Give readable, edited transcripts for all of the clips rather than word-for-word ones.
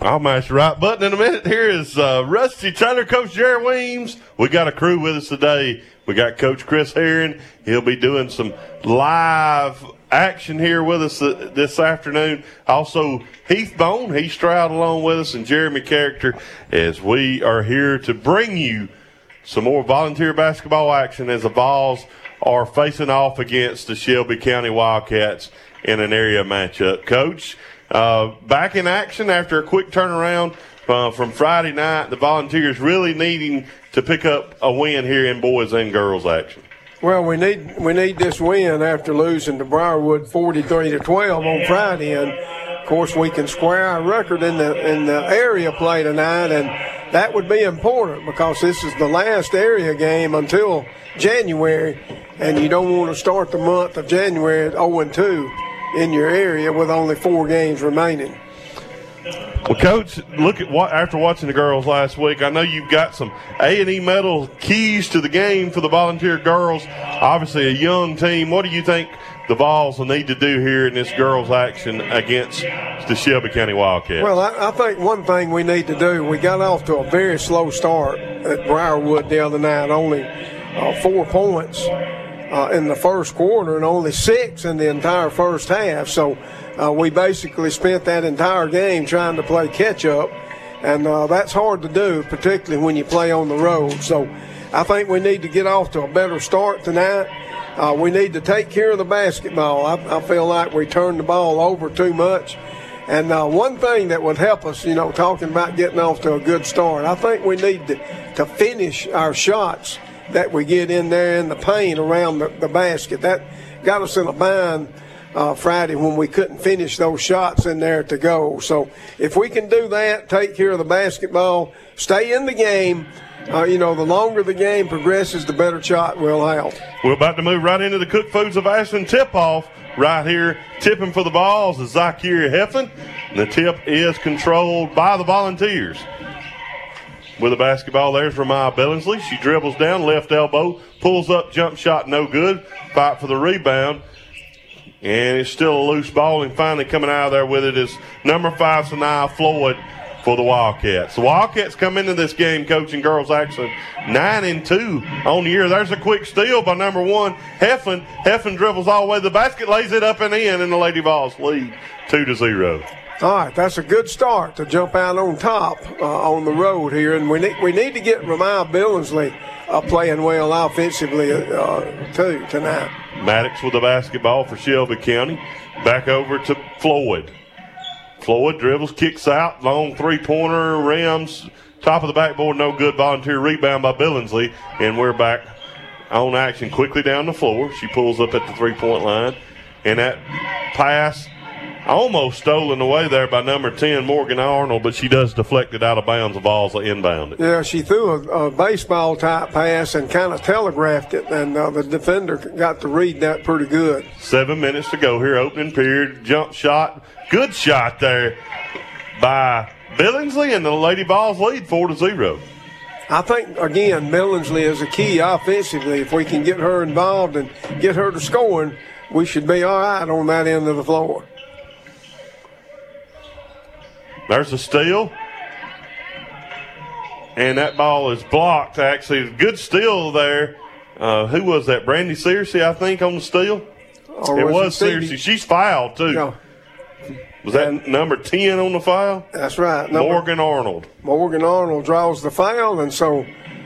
I'll mash the right button in a minute. Here is Rusty Taylor, Coach Jerry Weems. We got a crew with us today. We got Coach Chris Herring. He'll be doing some live action here with us this afternoon. Also, Heath Bone, he's straight along with us, and Jeremy Character, as we are here to bring you some more volunteer basketball action as the Vols are facing off against the Shelby County Wildcats in an area matchup. Coach, back in action after a quick turnaround from Friday night. The Volunteers really needing to pick up a win here in boys and girls action. Well, we need this win after losing to Briarwood 43-12 on Friday, and of course we can square our record in the area play tonight, and that would be important because this is the last area game until January, and you don't want to start the month of January at 0-2 in your area with only 4 games remaining. Well, Coach, look at after watching the girls last week, I know you've got some A&E medal keys to the game for the Volunteer girls. Obviously a young team. What do you think the Vols will need to do here in this girls action against the Shelby County Wildcats? Well, I think one thing we need to do, we got off to a very slow start at Briarwood the other night, only 4 points in the first quarter and only 6 in the entire first half. So we basically spent that entire game trying to play catch-up, and that's hard to do, particularly when you play on the road. So I think we need to get off to a better start tonight. We need to take care of the basketball. I feel like we turned the ball over too much. And one thing that would help us, talking about getting off to a good start, I think we need to finish our shots that we get in there in the paint around the basket. That got us in a bind Friday when we couldn't finish those shots in there to go. So if we can do that, take care of the basketball, stay in the game, the longer the game progresses, the better shot we'll have. We're about to move right into the Cook Foods of Ashland tip-off. Right here, tipping for the Vols is Zykeria Heffin. The tip is controlled by the Volunteers. With the basketball, there's Ramaya Billingsley. She dribbles down, left elbow, pulls up, jump shot, no good. Fight for the rebound. And it's still a loose ball, and finally coming out of there with it is number 5, Sanaya Floyd for the Wildcats. The Wildcats come into this game, coaching girls action 9-2 on the year. There's a quick steal by number 1, Heffin. Heffin dribbles all the way to the basket, lays it up and in, and the Lady Vols lead 2-0. All right, that's a good start to jump out on top on the road here, and we need to get Ramaya Billingsley playing well offensively too tonight. Maddox with the basketball for Shelby County. Back over to Floyd. Floyd dribbles, kicks out, long three-pointer, rims, top of the backboard, no good. Volunteer rebound by Billingsley, and we're back on action quickly down the floor. She pulls up at the three-point line, and that pass almost stolen away there by number 10, Morgan Arnold, but she does deflect it out of bounds. The Vols inbound it. Yeah, she threw a baseball-type pass and kind of telegraphed it, and the defender got to read that pretty good. 7 minutes to go here, opening period, jump shot. Good shot there by Billingsley, and the Lady Vols lead 4-0. I think, again, Billingsley is a key offensively. If we can get her involved and get her to scoring, we should be all right on that end of the floor. There's a steal. And that ball is blocked, actually. Good steal there. Who was that? Brandy Searcy, I think, on the steal? It was Searcy. She's fouled, too. Yeah. Was that number 10 on the foul? That's right. Morgan Arnold. Morgan Arnold draws the foul, and so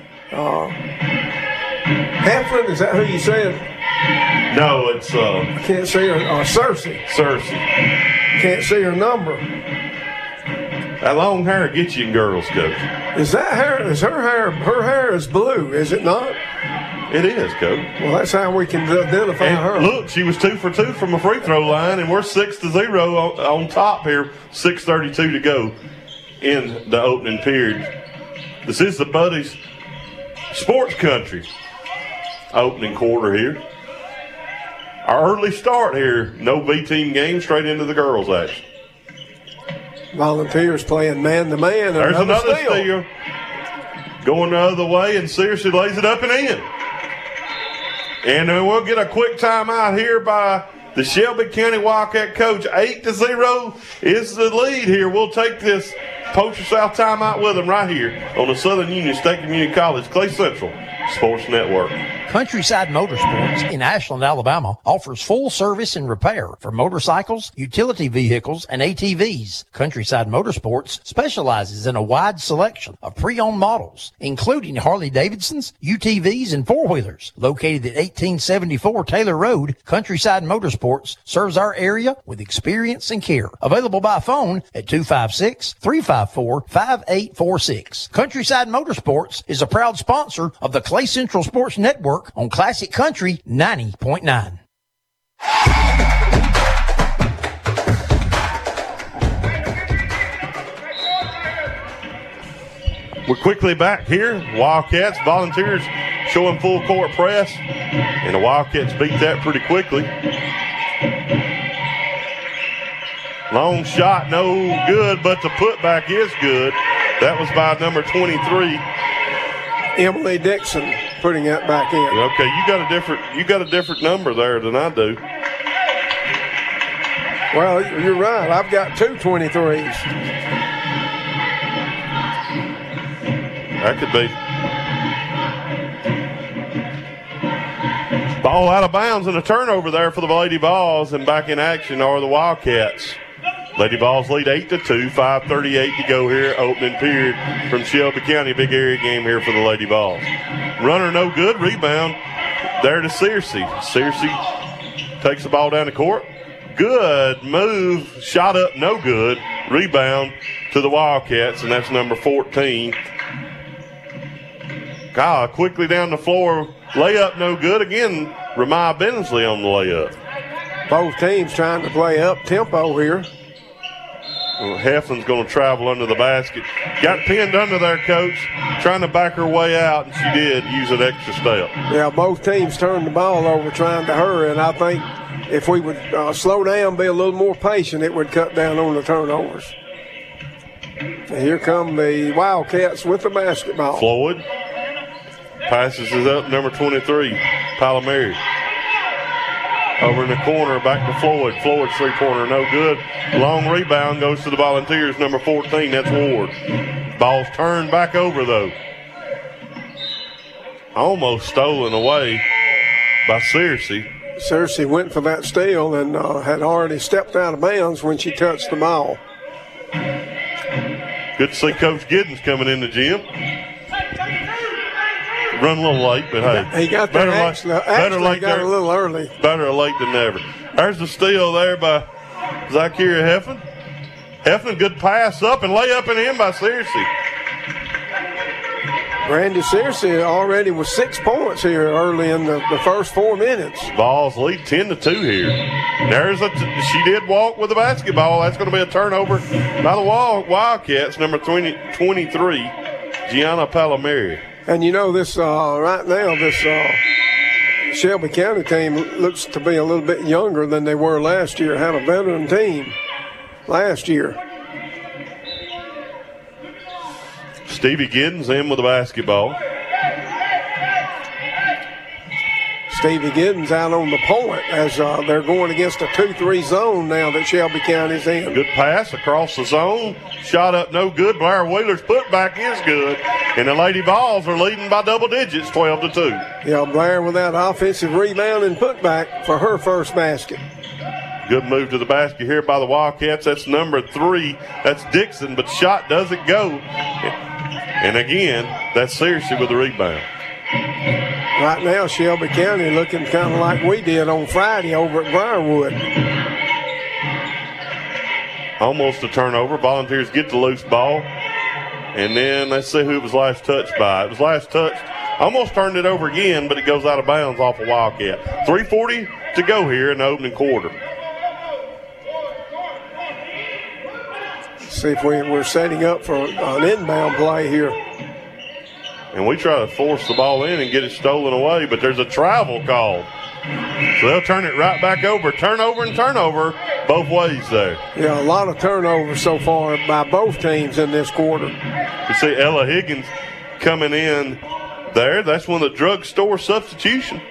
Heflin, is that who you said? No, it's I can't see her. Searcy. Searcy. Can't see her number. That long hair gets you in girls, Coach. Is that hair? Is her hair? Her hair is blue, is it not? It is, Coach. Well, that's how we can identify her. Look, she was 2 for 2 from a free throw line, and we're 6-0 on top here. 6:32 to go in the opening period. This is the Buddies Sports Country opening quarter here. Our early start here, no B-team game, straight into the girls' action. Volunteers playing man-to-man. There's another steal. Going the other way, and Searcy lays it up and in. And then we'll get a quick timeout here by the Shelby County Wildcat coach. 8-0 is the lead here. We'll take this Post your South timeout with them right here on the Southern Union State Community College Clay Central Sports Network. Countryside Motorsports in Ashland, Alabama offers full service and repair for motorcycles, utility vehicles, and ATVs. Countryside Motorsports specializes in a wide selection of pre-owned models, including Harley-Davidsons, UTVs, and four-wheelers. Located at 1874 Taylor Road, Countryside Motorsports serves our area with experience and care. Available by phone at 256-354-5846. Countryside Motorsports is a proud sponsor of the Clay Central Sports Network on Classic Country 90.9. We're quickly back here. Wildcats, Volunteers showing full court press, and the Wildcats beat that pretty quickly. Long shot, no good, but the putback is good. That was by number 23. Emily Dixon putting that back in. Okay, you got a different number there than I do. Well, you're right. I've got two 23s. That could be. Ball out of bounds and a turnover there for the Lady Vols, and back in action are the Wildcats. Lady Vols lead 8-2, 5:38 to go here, opening period from Shelby County. Big area game here for the Lady Vols. Runner no good, rebound there to Searcy. Searcy takes the ball down the court. Good move, shot up, no good. Rebound to the Wildcats, and that's number 14. God, quickly down the floor, layup no good. Again, Ramai Bensley on the layup. Both teams trying to play up tempo here. Well, Heflin's going to travel under the basket. Got pinned under there, Coach, trying to back her way out, and she did use an extra step. Yeah, both teams turned the ball over trying to hurry, and I think if we would slow down, be a little more patient, it would cut down on the turnovers. And here come the Wildcats with the basketball. Floyd passes it up, number 23, Palomari. Over in the corner, back to Floyd. Floyd's three-pointer, no good. Long rebound goes to the Volunteers, number 14. That's Ward. Ball's turned back over, though. Almost stolen away by Searcy. Searcy went for that steal and had already stepped out of bounds when she touched the ball. Good to see Coach Giddens coming in the gym. Run a little late, but hey. He got there actually got a little early. Better late than never. There's the steal there by Zykeria Heflin. Heflin, good pass up and lay up and in by Searcy. Randy Searcy already with 6 points here early in the first 4 minutes. Vols lead 10-2 here. She did walk with the basketball. That's going to be a turnover by the Wildcats, number 23, Gianna Palomari. And you know, this right now, this Shelby County team looks to be a little bit younger than they were last year. Had a veteran team last year. Stevie Giddens in with the basketball. Stevie Giddens out on the point as they're going against a 2-3 zone now that Shelby County's in. Good pass across the zone. Shot up no good. Blair Wheeler's putback is good. And the Lady Vols are leading by double digits, 12-2. Yeah, Blair with that offensive rebound and putback for her first basket. Good move to the basket here by the Wildcats. That's number 3. That's Dixon, but shot doesn't go. And again, that's Searcy with the rebound. Right now, Shelby County looking kind of like we did on Friday over at Briarwood. Almost a turnover. Volunteers get the loose ball. And then let's see who it was last touched by. It was last touched. Almost turned it over again, but it goes out of bounds off a Wildcat. 3:40 to go here in the opening quarter. See if we're setting up for an inbound play here. And we try to force the ball in and get it stolen away, but there's a travel call. So they'll turn it right back over. Turnover and turnover both ways there. Yeah, a lot of turnovers so far by both teams in this quarter. You see Ella Higgins coming in there. That's one of the drugstore substitution.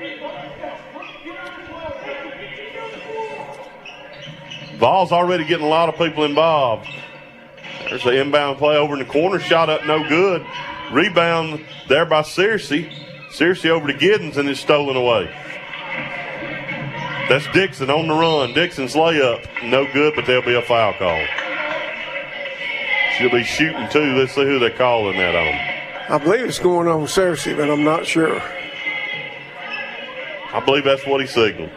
Vols already getting a lot of people involved. There's the inbound play over in the corner. Shot up, no good. Rebound there by Searcy. Searcy over to Giddens, and it's stolen away. That's Dixon on the run. Dixon's layup, no good, but there'll be a foul call. She'll be shooting too. Let's see who they're calling that on. I believe it's going on Searcy, but I'm not sure. I believe that's what he signaled.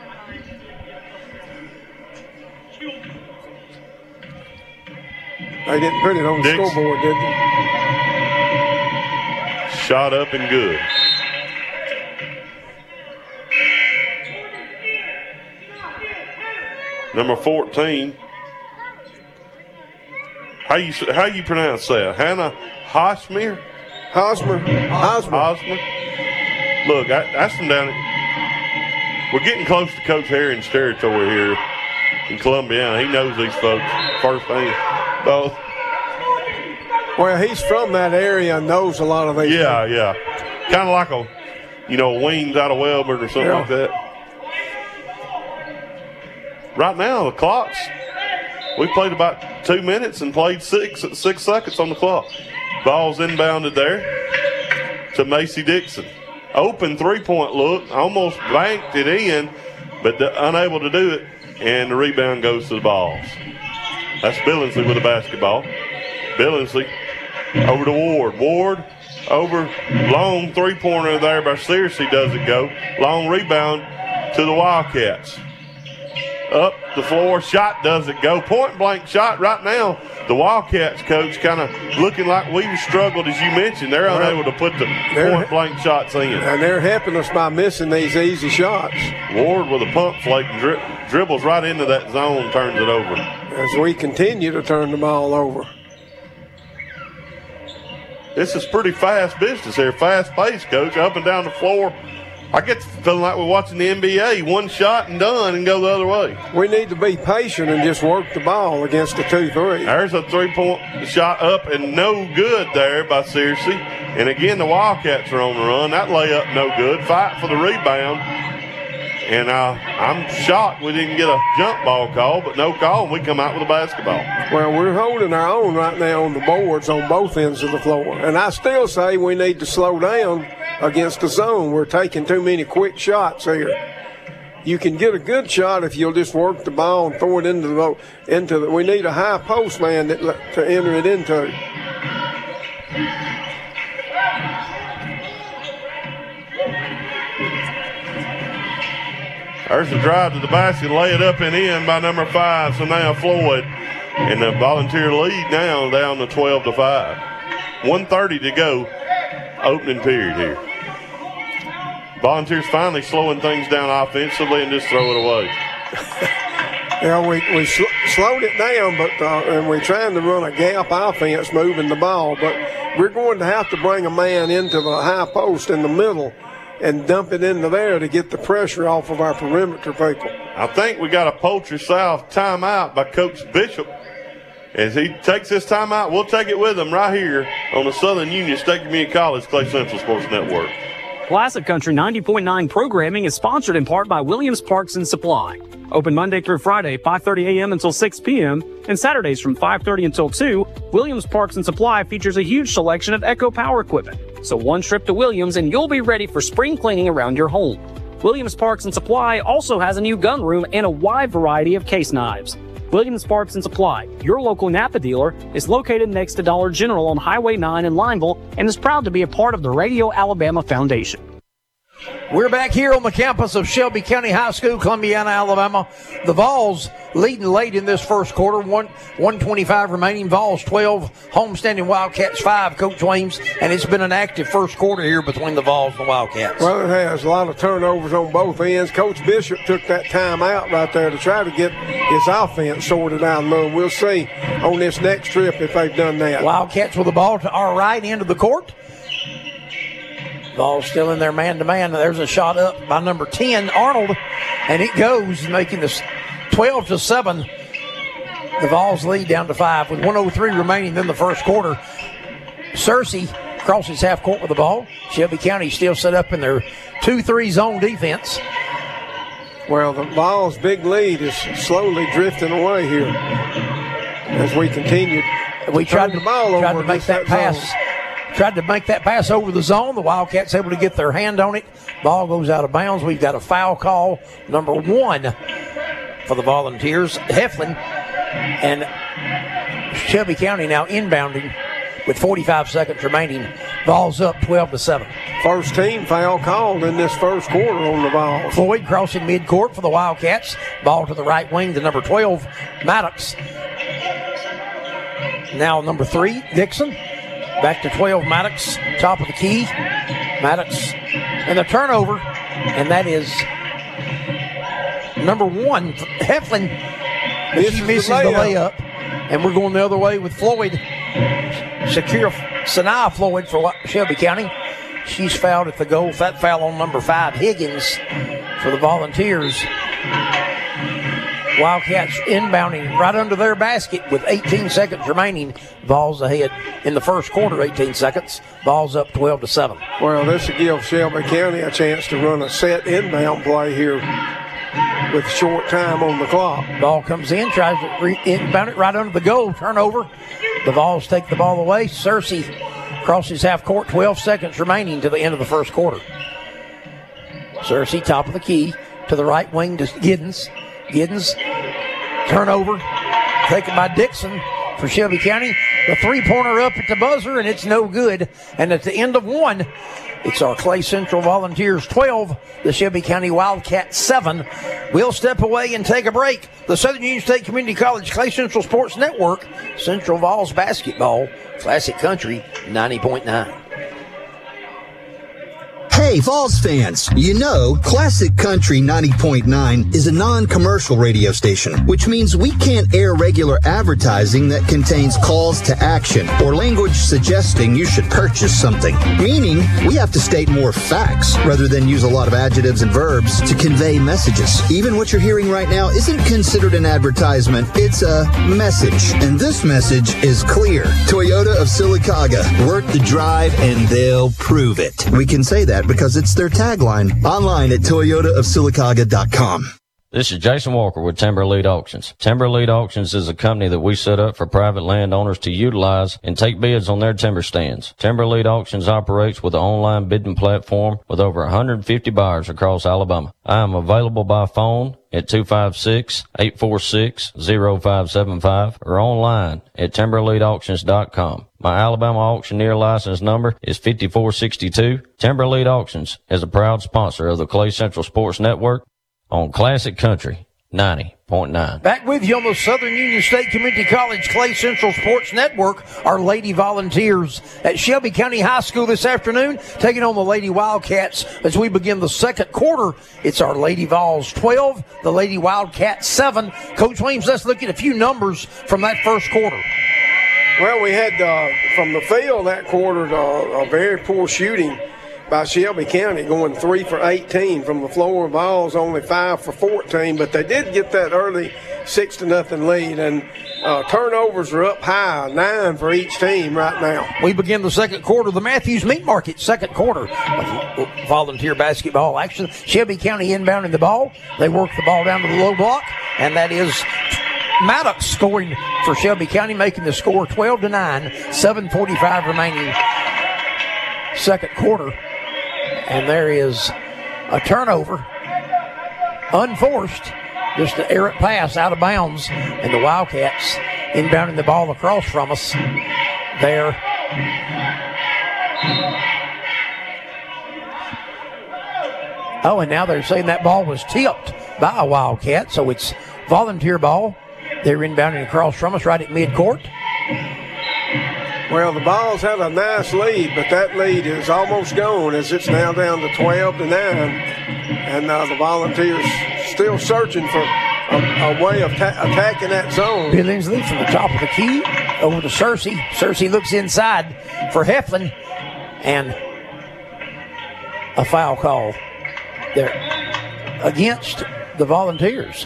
They didn't put it on the scoreboard, did they? Shot up and good. Number 14. How you pronounce that? Hannah Hosmer? Hosmer. Look, that's from down. We're getting close to Coach Herring's territory here in Columbiana. He knows these folks first thing. Both. Well, he's from that area and knows a lot of these. Yeah. Kind of like a Wings out of Wellborn or something like that. Right now, the clock's, we played about 2 minutes and played 6 seconds on the clock. Ball's inbounded there to Macy Dixon. Open three-point look, almost banked it in, but unable to do it, and the rebound goes to the Vols. That's Billingsley with the basketball. Billingsley over to Ward. Ward over, long three-pointer there by Searcy doesn't go. Long rebound to the Wildcats. Up the floor, shot doesn't go. Point-blank shot right now. The Wildcats coach kind of looking like we've struggled, as you mentioned. They're unable to put the point-blank shots in. And they're helping us by missing these easy shots. Ward with a pump flake and dribbles right into that zone, turns it over. As we continue to turn the ball over. This is pretty fast business here. Fast-paced, Coach, up and down the floor. I get the feeling like we're watching the NBA. One shot and done and go the other way. We need to be patient and just work the ball against the 2-3. There's a three-point shot up and no good there by Searcy. And again, the Wildcats are on the run. That layup no good. Fight for the rebound. And I'm shocked we didn't get a jump ball call, but no call, and we come out with a basketball. Well, we're holding our own right now on the boards on both ends of the floor. And I still say we need to slow down against the zone. We're taking too many quick shots here. You can get a good shot if you'll just work the ball and throw it into the we need a high post man to enter it into. There's a drive to the basket, lay it up and in by number 5. So now Floyd, and the Volunteer lead now down to 12-5. 1:30 to go, opening period here. Volunteers finally slowing things down offensively and just throw it away. Yeah, we slowed it down, but and we're trying to run a gap offense moving the ball, but we're going to have to bring a man into the high post in the middle and dump it into there to get the pressure off of our perimeter people. I think we got a Poultry South timeout by Coach Bishop. As he takes this timeout, we'll take it with him right here on the Southern Union State Community College Clay Central Sports Network. Classic Country 90.9 programming is sponsored in part by Williams Parks and Supply. Open Monday through Friday, 5:30 a.m. until 6 p.m. and Saturdays from 5:30 until 2. Williams Parks and Supply features a huge selection of Echo Power equipment. So one trip to Williams and you'll be ready for spring cleaning around your home. Williams Parks and Supply also has a new gun room and a wide variety of case knives. Williams Parks and Supply, your local Napa dealer, is located next to Dollar General on Highway 9 in Lineville and is proud to be a part of the Radio Alabama Foundation. We're back here on the campus of Shelby County High School, Columbiana, Alabama. The Vols leading late in this first quarter, 1:25 remaining. Vols 12, homestanding Wildcats 5, Coach Weems, and it's been an active first quarter here between the Vols and the Wildcats. Well, it has a lot of turnovers on both ends. Coach Bishop took that time out right there to try to get his offense sorted out a little. We'll see on this next trip if they've done that. Wildcats with the ball to our right end of the court. Ball still in there man-to-man. There's a shot up by number 10, Arnold, and it goes, making this 12-7. The Vols lead down to 5 with 1:03 remaining in the first quarter. Searcy crosses half court with the ball. Shelby County still set up in their 2-3 zone defense. Well, the Vols' big lead is slowly drifting away here as we continue We tried to over make that pass. Tried to make that pass over the zone. The Wildcats able to get their hand on it. Ball goes out of bounds. We've got a foul call, number 1 for the Volunteers. Heflin and Shelby County now inbounding with 45 seconds remaining. Ball's up 12-7. First team foul called in this first quarter on the ball. Floyd crossing midcourt for the Wildcats. Ball to the right wing to number 12, Maddox. Now number 3, Dixon. Back to 12, Maddox, top of the key. Maddox, and the turnover, and that is number 1, Heflin. He misses the layup, and we're going the other way with Floyd. Sanaa Floyd for Shelby County. She's fouled at the goal. That foul on number 5, Higgins, for the Volunteers. Wildcats inbounding right under their basket with 18 seconds remaining. Ball's ahead in the first quarter, 18 seconds. Ball's up 12-7. Well, this will give Shelby County a chance to run a set inbound play here with short time on the clock. Ball comes in, tries to inbound it right under the goal. Turnover. The Vols take the ball away. Searcy crosses half court, 12 seconds remaining to the end of the first quarter. Searcy, top of the key, to the right wing to Giddens. Giddens, turnover, taken by Dixon for Shelby County. The three-pointer up at the buzzer, and it's no good. And at the end of 1, it's our Clay Central Volunteers 12, the Shelby County Wildcats 7. We'll step away and take a break. The Southern Union State Community College Clay Central Sports Network, Central Vols basketball, Classic Country 90.9. Hey, Vols fans, you know, Classic Country 90.9 is a non-commercial radio station, which means we can't air regular advertising that contains calls to action or language suggesting you should purchase something. Meaning, we have to state more facts rather than use a lot of adjectives and verbs to convey messages. Even what you're hearing right now isn't considered an advertisement, it's a message. And this message is clear. Toyota of Sylacauga, worth the drive and they'll prove it. We can say that because it's their tagline. Online at toyotaofsylacauga.com. This is Jason Walker with Timber Elite Auctions. Timber Elite Auctions is a company that we set up for private landowners to utilize and take bids on their timber stands. Timber Elite Auctions operates with an online bidding platform with over 150 buyers across Alabama. I am available by phone at 256-846-0575 or online at timbereliteauctions.com. My Alabama auctioneer license number is 5462. Timber Elite Auctions is a proud sponsor of the Clay Central Sports Network on Classic Country 90.9. Back with you on the Southern Union State Community College Clay Central Sports Network. Our Lady Volunteers at Shelby County High School this afternoon, taking on the Lady Wildcats as we begin the second quarter. It's our Lady Vols 12, the Lady Wildcats 7. Coach Williams, let's look at a few numbers from that first quarter. Well, we had from the field that quarter a very poor shooting by Shelby County, going 3 for 18 from the floor. Vols only 5 for 14, but they did get that early 6-0 lead, and turnovers are up high, 9 for each team right now. We begin the second quarter, the Matthews Meat Market second quarter of volunteer basketball action. Shelby County inbounding the ball. They work the ball down to the low block, and that is Maddox scoring for Shelby County, making the score 12-9, 7:45 remaining second quarter. And there is a turnover, unforced, just an errant pass out of bounds, and the Wildcats inbounding the ball across from us there. Oh, and now they're saying that ball was tipped by a Wildcat, so it's volunteer ball. They're inbounding across from us right at midcourt. Well, the Vols had a nice lead, but that lead is almost gone as it's now down to 12-9. And the Volunteers still searching for a way of attacking that zone. Billingsley from the top of the key over to Searcy. Searcy looks inside for Heflin, and a foul call there against the Volunteers.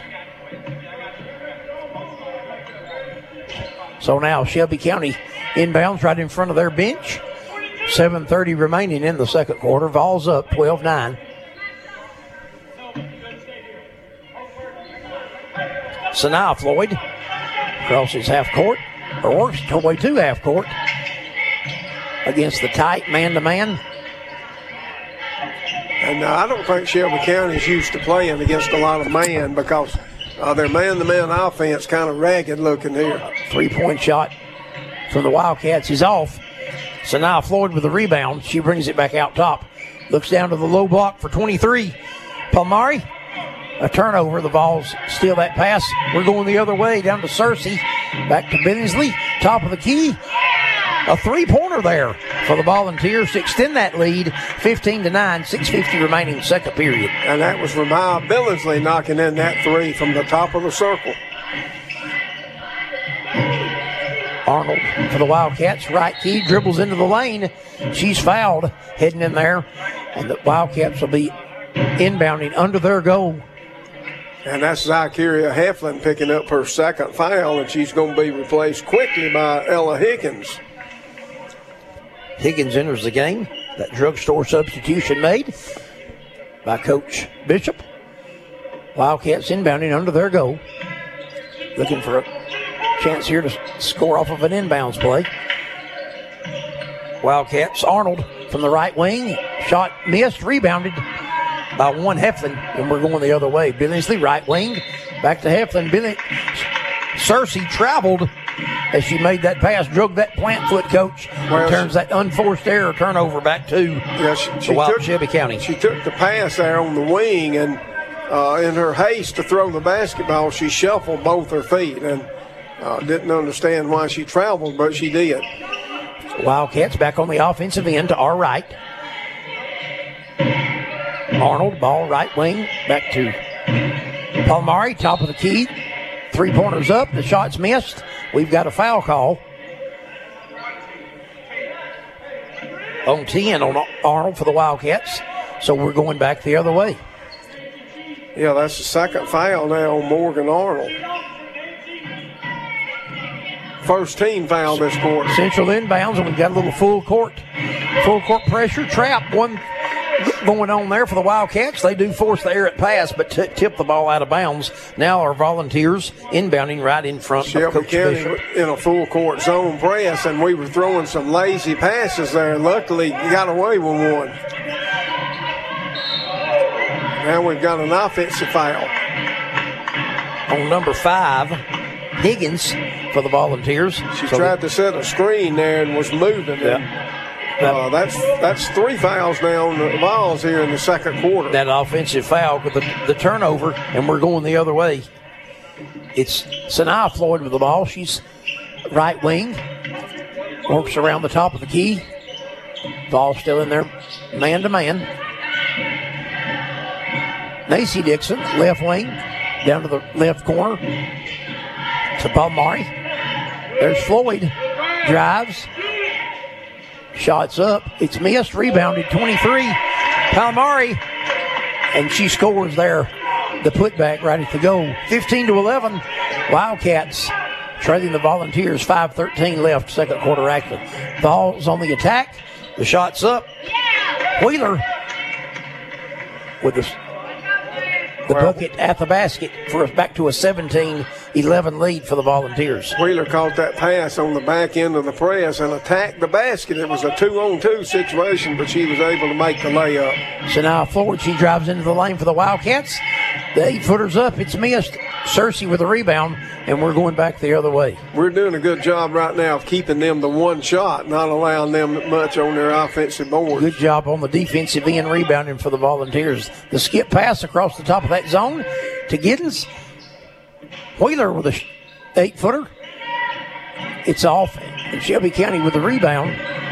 So now Shelby County inbounds right in front of their bench. 7:30 remaining in the second quarter. Vols up 12-9. Sanaa Floyd crosses half court. or works her way to half court against the tight man-to-man. And I don't think Shelby County's used to playing against a lot of man because their man-to-man offense kind of ragged looking here. 3-point shot from the Wildcats is off. So now Floyd with the rebound. She brings it back out top. Looks down to the low block for 23. Palmari, a turnover. The ball's still that pass. We're going the other way down to Searcy. Back to Billingsley. Top of the key. A 3-pointer there for the Volunteers to extend that lead 15-9, 6:50 remaining second period. And that was Ramaya Billingsley knocking in that 3 from the top of the circle. Arnold for the Wildcats. Right key, dribbles into the lane. She's fouled heading in there. And the Wildcats will be inbounding under their goal. And that's Zykeria Heflin picking up her second foul, and she's going to be replaced quickly by Ella Higgins. Higgins enters the game. That drugstore substitution made by Coach Bishop. Wildcats inbounding under their goal. Looking for a chance here to score off of an inbounds play. Wildcats, Arnold from the right wing. Shot missed, rebounded by one Heflin, and we're going the other way. Billingsley, right wing, back to Heflin. Searcy traveled as she made that pass, drug that plant foot, Coach. Returns that unforced error turnover back to Shelby County. She took the pass there on the wing, and in her haste to throw the basketball, she shuffled both her feet and didn't understand why she traveled, but she did. Wildcats back on the offensive end to our right. Arnold, ball right wing, back to Palmari, top of the key. 3-pointers up, the shot's missed. We've got a foul call on 10 on Arnold for the Wildcats, so we're going back the other way. Yeah, that's the second foul now on Morgan Arnold. First team foul this quarter. Central inbounds, and we've got a little full court pressure trap. One going on there for the Wildcats. They do force the errant pass, but tip the ball out of bounds. Now our Volunteers inbounding right in front of Coach Bishop. In a full court zone press, and we were throwing some lazy passes there, and luckily got away with one. Now we've got an offensive foul on number 5, Higgins for the Volunteers. She tried to set a screen there and was moving. Yeah. That's 3 fouls now on the Vols here in the second quarter. That offensive foul with the turnover, and we're going the other way. It's Sanaa Floyd with the ball. She's right wing. Works around the top of the key. Ball still in there, man-to-man. Macy Dixon, left wing, down to the left corner to Palmari. There's Floyd. Drives. Shots up. It's missed. Rebounded. 23. Palmari. And she scores there. The putback right at the goal. 15-11. Wildcats trailing the Volunteers. 5:13 left. Second quarter action. Vols on the attack. The shot's up. Wheeler with the bucket at the basket for us, back to a 17-11 lead for the Volunteers. Wheeler caught that pass on the back end of the press and attacked the basket. It was a 2-on-2 situation, but she was able to make the layup. So now forward, she drives into the lane for the Wildcats. The 8-footer's up. It's missed. Searcy with a rebound, and we're going back the other way. We're doing a good job right now of keeping them to one shot, not allowing them much on their offensive board. Good job on the defensive end rebounding for the Volunteers. The skip pass across the top of that zone to Giddens. Wheeler with a 8-footer. It's off. And Shelby County with the rebound.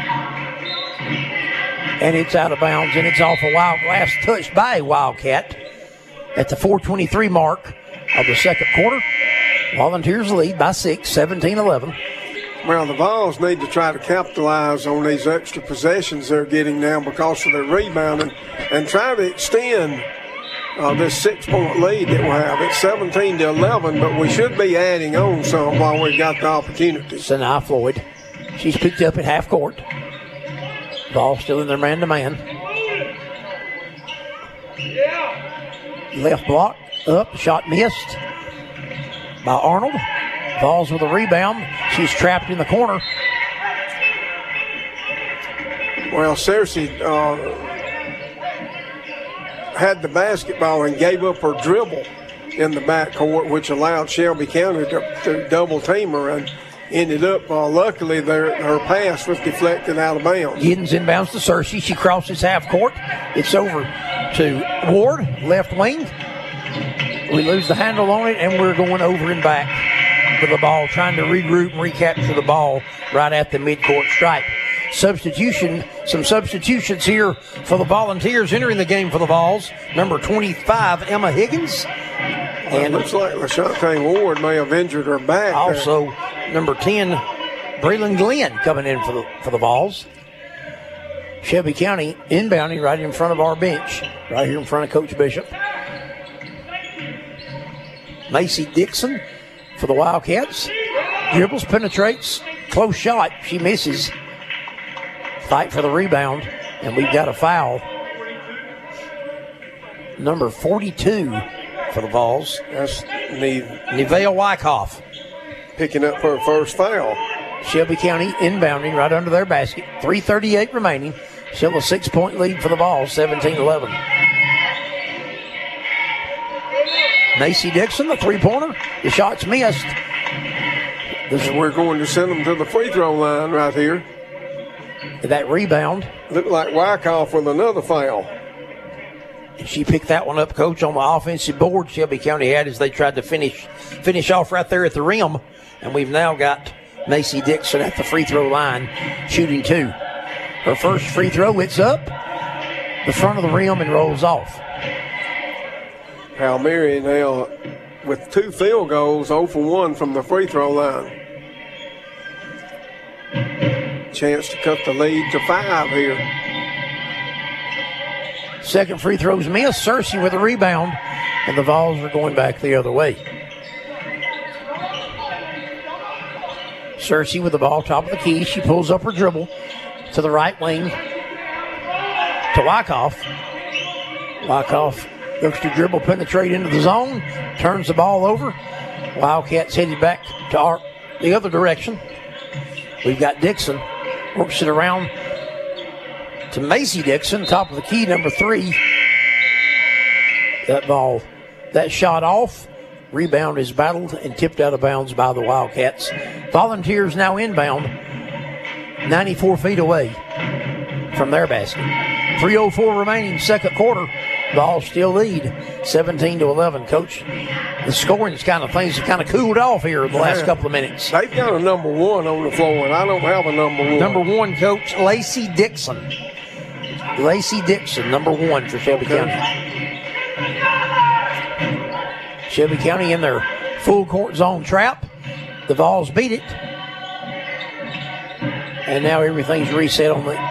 And it's out of bounds, and it's off a wild glass touched by a Wildcat at the 4:23 mark of the second quarter. Volunteers lead by 6, 17-11. Well, the Vols need to try to capitalize on these extra possessions they're getting now because of their rebounding and try to extend this 6-point lead that we have. It's 17-11, but we should be adding on some while we've got the opportunity. Sanaa Floyd. She's picked up at half court. Ball still in their man-to-man. Left block, up, shot missed by Arnold. Falls with a rebound. She's trapped in the corner. Well, Cersei had the basketball and gave up her dribble in the backcourt, which allowed Shelby County to double team her, and ended up, luckily, her pass was deflected out of bounds. Giddens inbounds to Cersei. She crosses half court. It's over to Ward, left wing. We lose the handle on it, and we're going over and back for the ball, trying to regroup and recapture the ball right at the midcourt stripe. Some substitutions here for the Volunteers entering the game for the Vols. Number 25, Emma Higgins. And it looks like LaShante Ward may have injured her back. Also, number 10, Braylon Glenn coming in for the Vols. Shelby County inbounding right in front of our bench, right here in front of Coach Bishop. Macy Dixon for the Wildcats. Dribbles, penetrates, close shot. She misses. Fight for the rebound, and we've got a foul. Number 42 for the Vols. That's Nevaeh Wyckoff. Picking up her first foul. Shelby County inbounding right under their basket. 3:38 remaining. Still a 6-point lead for the Vols, 17-11. Macy Dixon, the three-pointer. The shot's missed. We're going to send them to the free throw line right here. That rebound. Looked like Wyckoff with another foul. She picked that one up, Coach, on the offensive board Shelby County had as they tried to finish off right there at the rim. And we've now got Macy Dixon at the free throw line shooting two. Her first free throw, it's up the front of the rim and rolls off. Palmieri now with 2 field goals, 0 for 1 from the free throw line. Chance to cut the lead to 5 here. Second free throw's missed. Cersei with a rebound, and the Vols are going back the other way. Cersei with the ball, top of the key. She pulls up her dribble to the right wing to Wyckoff. Wyckoff looks to dribble, penetrate into the zone, turns the ball over. Wildcats headed back to the other direction. We've got Dixon, works it around to Macy Dixon, top of the key, number 3. That shot off. Rebound is battled and tipped out of bounds by the Wildcats. Volunteers now inbound, 94 feet away from their basket. 3:04 remaining, second quarter. Vols still lead, 17-11. Coach, the scoring things have kind of cooled off here in the last couple of minutes. They've got a number 1 on the floor, and I don't have a number 1. Number 1, Coach, Lacey Dixon. Lacey Dixon, number 1 for Shelby County. Shelby County in their full court zone trap. The Vols beat it. And now everything's reset on the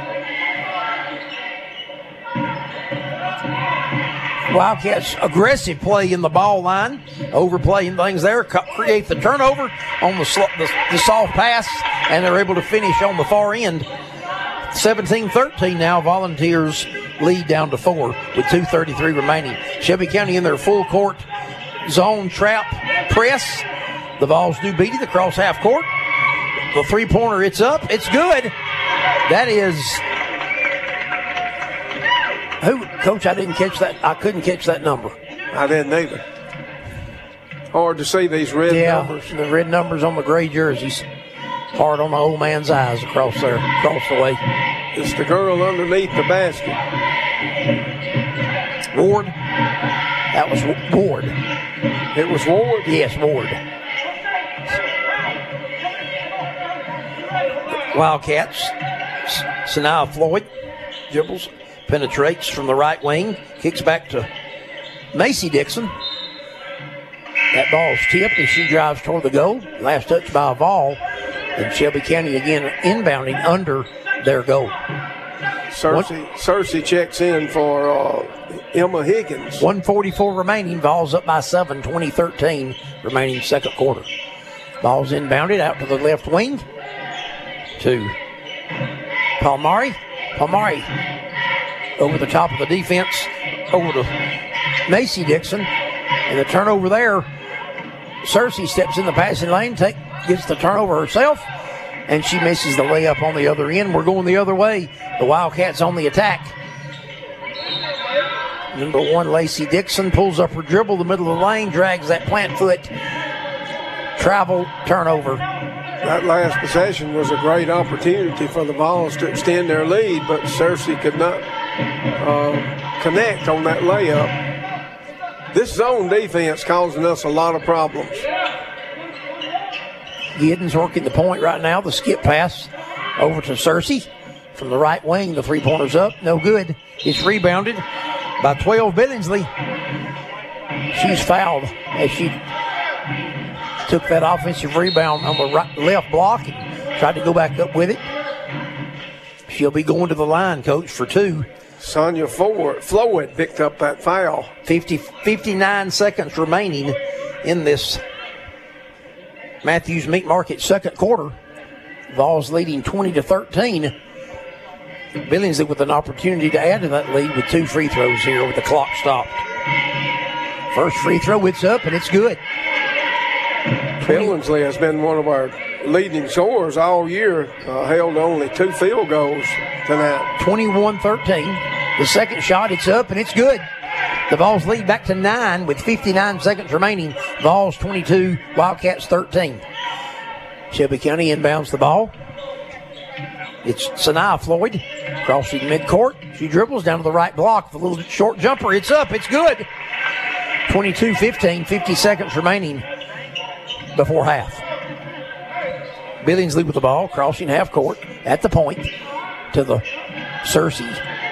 Wildcats. Aggressive play in the ball line. Overplaying things there. Create the turnover on the soft pass. And they're able to finish on the far end. 17-13 now. Volunteers lead down to 4 with 2:33 remaining. Shelby County in their full court zone trap press. The Vols do beat it across half court. The three-pointer, it's up. It's good. That is... Coach, I didn't catch that. I couldn't catch that number. I didn't either. Hard to see these red numbers. The red numbers on the gray jerseys. Hard on the old man's eyes across the way. It's the girl underneath the basket. Ward. That was Ward. It was Ward? Yes, Ward. Wildcats. Sanaa Floyd dribbles, penetrates from the right wing, kicks back to Macy Dixon. That ball's tipped as she drives toward the goal. Last touch by a Vol. And Shelby County again inbounding under their goal. Cersei checks in for Emma Higgins. 1:44 remaining. Vols up by 7, 20-13 remaining second quarter. Ball's inbounded out to the left wing to Palmieri. Palmieri over the top of the defense over to Macy Dixon. And the turnover there Cersei steps in the passing lane, gets the turnover herself, and she misses the layup on the other end. We're going the other way. The Wildcats on the attack. Number 1, Lacey Dixon pulls up her dribble, the middle of the lane, drags that plant foot. Travel, turnover. That last possession was a great opportunity for the Vols to extend their lead, but Cersei could not connect on that layup. This zone defense causing us a lot of problems. Giddens working the point right now. The skip pass over to Cersei from the right wing. The three-pointer's up. No good. It's rebounded by 12 Billingsley. She's fouled as she took that offensive rebound on the left block and tried to go back up with it. She'll be going to the line, Coach, for 2. Sonia Floyd picked up that foul. 59 seconds remaining in this Matthews Meat Market second quarter. Vols leading 20-13. Billingsley with an opportunity to add to that lead with 2 free throws here with the clock stopped. First free throw, it's up, and it's good. Billingsley has been one of our leading scorers all year, held only 2 field goals tonight. 21-13. The second shot, it's up, and it's good. The Vols lead back to 9 with 59 seconds remaining. Vols 22, Wildcats 13. Shelby County inbounds the ball. It's Sanaa Floyd crossing midcourt. She dribbles down to the right block. The little short jumper. It's up. It's good. 22-15, 50 seconds remaining before half. Billingsley with the ball, crossing half court at the point to the Cersei.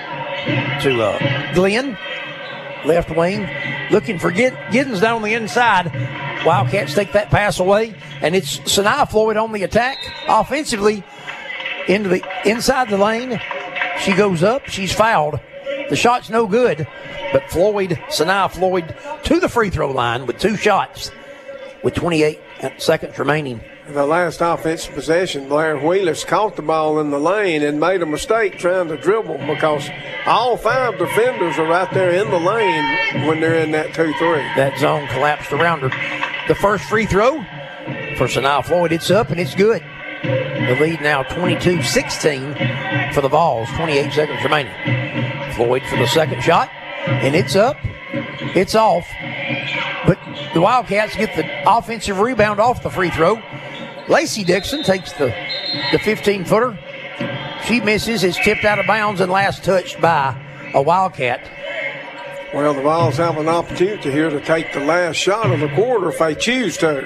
To Glenn. Left wing. Looking for Giddens down on the inside. Wildcats take that pass away. And it's Sanaa Floyd on the attack offensively. Into the inside the lane. She goes up. She's fouled. The shot's no good. But Sanaa Floyd to the free throw line with 2 shots with 28 seconds remaining. The last offensive possession, Blair Wheeler's caught the ball in the lane and made a mistake trying to dribble because all 5 defenders are right there in the lane when they're in that 2-3. That zone collapsed around her. The first free throw for Sanaa Floyd. It's up and it's good. The lead now 22-16 for the Vols. 28 seconds remaining. Floyd for the second shot, and it's up. It's off. But the Wildcats get the offensive rebound off the free throw. Lacey Dixon takes the 15-footer. She misses. It's tipped out of bounds and last touched by a Wildcat. Well, the Vols have an opportunity here to take the last shot of the quarter if they choose to.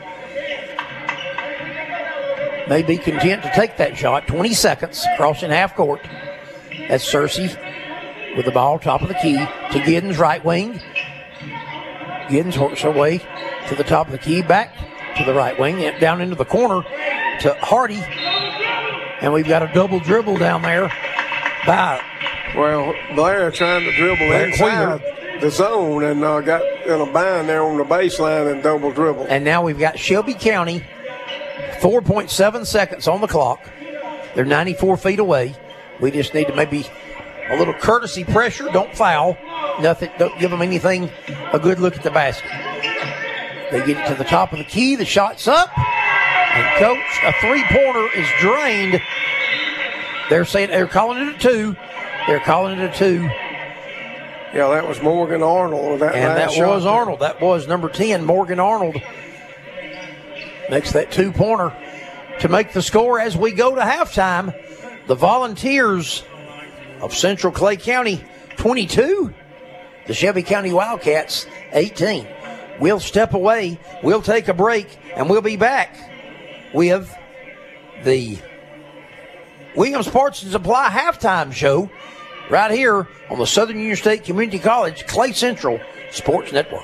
May be content to take that shot. 20 seconds, crossing half court. That's Cersei with the ball, top of the key, to Giddens, right wing. Giddens works her way to the top of the key, back to the right wing, down into the corner to Hardy. And we've got a double dribble down there by... Well, Blair trying to dribble inside the zone and got in a bind there on the baseline and double dribble. And now we've got Shelby County, 4.7 seconds on the clock. They're 94 feet away. We just need to maybe a little courtesy pressure. Don't foul. Nothing. Don't give them anything. A good look at the basket. They get it to the top of the key. The shot's up. And Coach, a three-pointer is drained. They're saying they're calling it a 2. They're calling it a 2. Yeah, that was Morgan Arnold. And that was Arnold. That was number 10, Morgan Arnold. Makes that 2-pointer to make the score as we go to halftime. The Volunteers of Central Clay County, 22. The Shelby County Wildcats, 18. We'll step away. We'll take a break, and we'll be back with the Williams Parts and Supply halftime show right here on the Southern Union State Community College Clay Central Sports Network.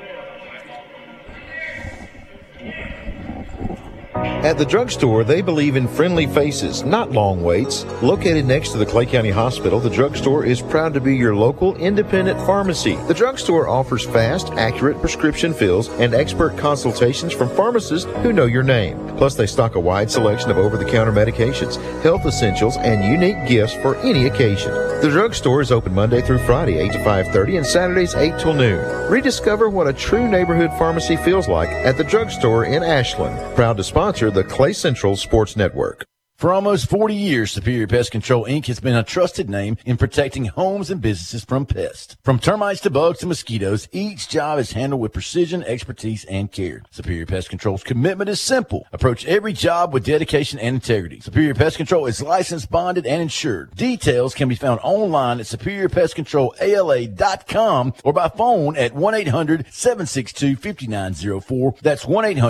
At the drugstore, they believe in friendly faces, not long waits. Located next to the Clay County Hospital, the drugstore is proud to be your local independent pharmacy. The drugstore offers fast, accurate prescription fills and expert consultations from pharmacists who know your name. Plus, they stock a wide selection of over-the-counter medications, health essentials, and unique gifts for any occasion. The drugstore is open Monday through Friday, 8 to 5:30, and Saturdays, 8 till noon. Rediscover what a true neighborhood pharmacy feels like at the drugstore in Ashland. Proud to sponsor the Clay Central Sports Network. For almost 40 years, Superior Pest Control, Inc. has been a trusted name in protecting homes and businesses from pests. From termites to bugs to mosquitoes, each job is handled with precision, expertise, and care. Superior Pest Control's commitment is simple. Approach every job with dedication and integrity. Superior Pest Control is licensed, bonded, and insured. Details can be found online at SuperiorPestControlALA.com or by phone at 1-800-762-5904. That's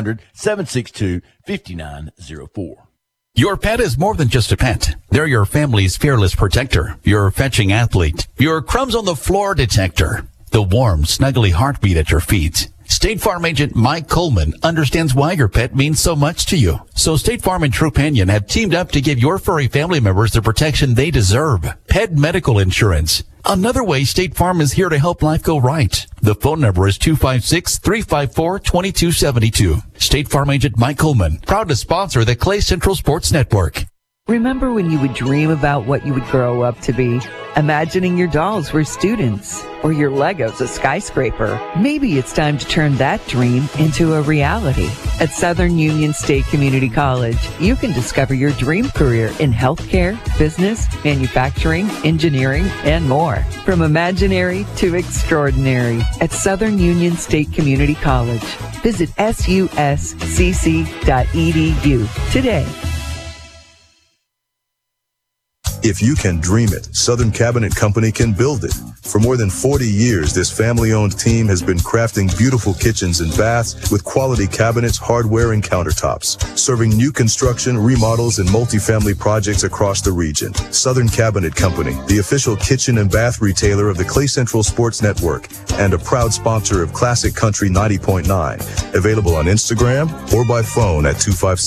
1-800-762-5904. Your pet is more than just a pet. They're your family's fearless protector, your fetching athlete, your crumbs on the floor detector, the warm, snuggly heartbeat at your feet. State Farm agent Mike Coleman understands why your pet means so much to you. So State Farm and Trupanion have teamed up to give your furry family members the protection they deserve. Pet medical insurance. Another way State Farm is here to help life go right. The phone number is 256-354-2272. State Farm agent Mike Coleman, proud to sponsor the Clay Central Sports Network. Remember when you would dream about what you would grow up to be? Imagining your dolls were students or your Legos a skyscraper. Maybe it's time to turn that dream into a reality. At Southern Union State Community College, you can discover your dream career in healthcare, business, manufacturing, engineering, and more. From imaginary to extraordinary at Southern Union State Community College. Visit suscc.edu today. If you can dream it, Southern Cabinet Company can build it. For more than 40 years, this family-owned team has been crafting beautiful kitchens and baths with quality cabinets, hardware, and countertops, serving new construction, remodels, and multifamily projects across the region. Southern Cabinet Company, the official kitchen and bath retailer of the Clay Central Sports Network and a proud sponsor of Classic Country 90.9. Available on Instagram or by phone at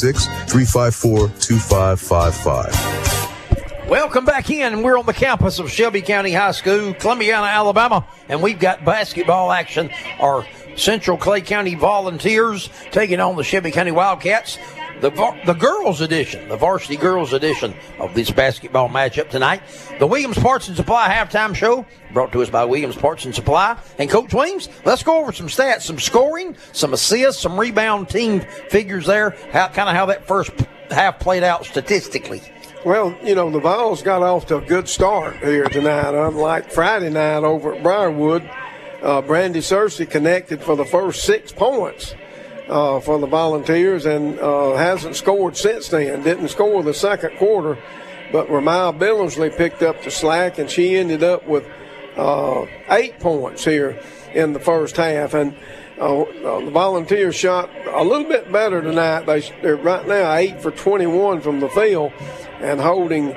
256-354-2555. Welcome back in. We're on the campus of Shelby County High School, Columbiana, Alabama, and we've got basketball action. Our Central Clay County Volunteers taking on the Shelby County Wildcats. The girls edition, the varsity girls edition of this basketball matchup tonight. The Williams Parts and Supply halftime show brought to us by Williams Parts and Supply. And Coach Williams, let's go over some stats, some scoring, some assists, some rebound team figures there, how that first half played out statistically. Well, you know, the Vols got off to a good start here tonight. Unlike Friday night over at Briarwood, Brandy Searcy connected for the first 6 points for the Volunteers and hasn't scored since then. Didn't score the second quarter, but Ramaya Billingsley picked up the slack, and she ended up with 8 points here in the first half. And the Volunteers shot a little bit better tonight. They're right now 8 for 21 from the field, and holding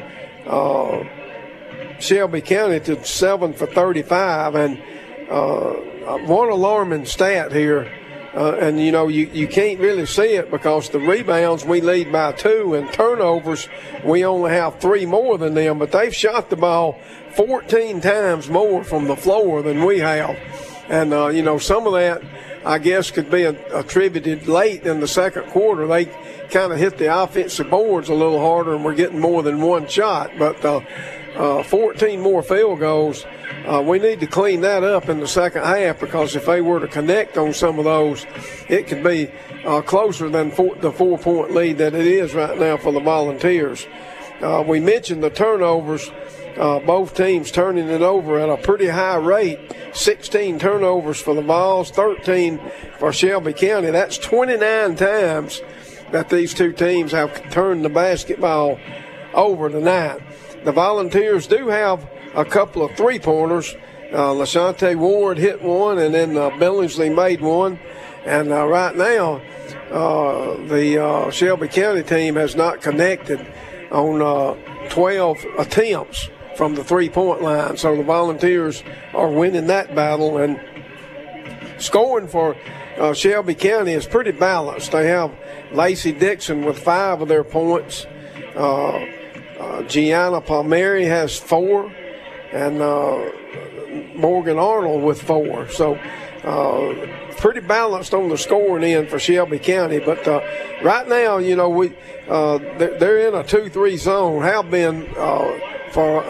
Shelby County to 7 for 35. And one alarming stat here, and you know, you can't really see it because the rebounds we lead by 2, and turnovers we only have 3 more than them, but they've shot the ball 14 times more from the floor than we have. And you know, some of that I guess could be attributed late in the second quarter. They kind of hit the offensive boards a little harder, and we're getting more than one shot. But 14 more field goals, we need to clean that up in the second half, because if they were to connect on some of those, it could be closer than the 4-point lead that it is right now for the Volunteers. We mentioned the turnovers. Both teams turning it over at a pretty high rate. 16 turnovers for the Vols, 13 for Shelby County. That's 29 times that these two teams have turned the basketball over tonight. The Volunteers do have a couple of three-pointers. LaShante Ward hit one, and then Billingsley made one. And right now, the Shelby County team has not connected on 12 attempts from the three-point line. So the Volunteers are winning that battle. And scoring for Shelby County is pretty balanced. They have Lacey Dixon with 5 of their points. Gianna Palmieri has 4. And Morgan Arnold with 4. So pretty balanced on the scoring end for Shelby County. But right now, you know, they're in a 2-3 zone, have been for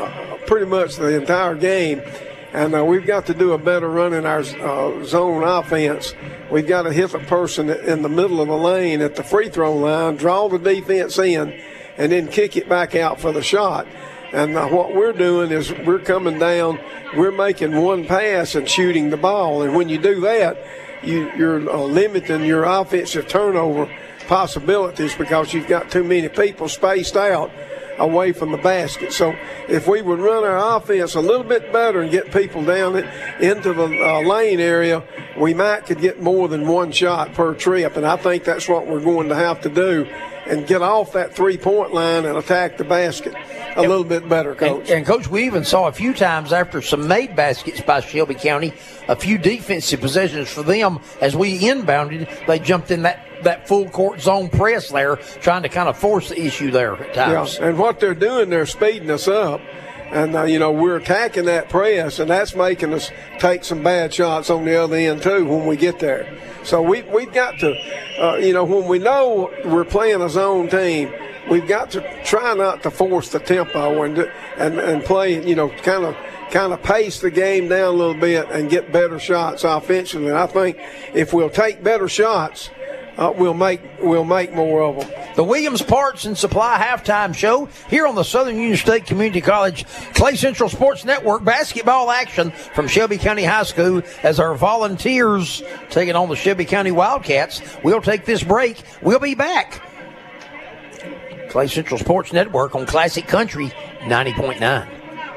pretty much the entire game. And we've got to do a better run in our zone offense. We've got to hit the person in the middle of the lane at the free throw line, draw the defense in, and then kick it back out for the shot. And what we're doing is we're coming down, we're making one pass and shooting the ball. And when you do that, you're limiting your offensive turnover possibilities because you've got too many people spaced out away from the basket. So if we would run our offense a little bit better and get people down into the lane area, we could get more than one shot per trip. And I think that's what we're going to have to do, and get off that three-point line and attack the basket a little bit better, Coach. And Coach, we even saw a few times after some made baskets by Shelby County, a few defensive possessions for them as we inbounded. They jumped in that full court zone press there, trying to kind of force the issue there at times. Yeah, and what they're doing, they're speeding us up. And, we're attacking that press, and that's making us take some bad shots on the other end, too, when we get there. So we've got to, when we know we're playing a zone team, we've got to try not to force the tempo and play, kind of pace the game down a little bit and get better shots offensively. And I think if we'll take better shots, we'll make more of them. The Williams Parts and Supply halftime show here on the Southern Union State Community College Clay Central Sports Network. Basketball action from Shelby County High School as our Volunteers taking on the Shelby County Wildcats. We'll take this break. We'll be back. Clay Central Sports Network on Classic Country 90.9.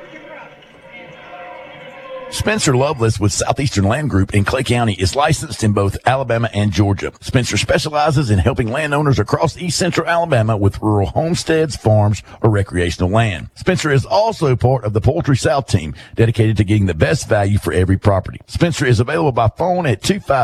Spencer Loveless with Southeastern Land Group in Clay County is licensed in both Alabama and Georgia. Spencer specializes in helping landowners across East Central Alabama with rural homesteads, farms, or recreational land. Spencer is also part of the Poultry South team, dedicated to getting the best value for every property. Spencer is available by phone at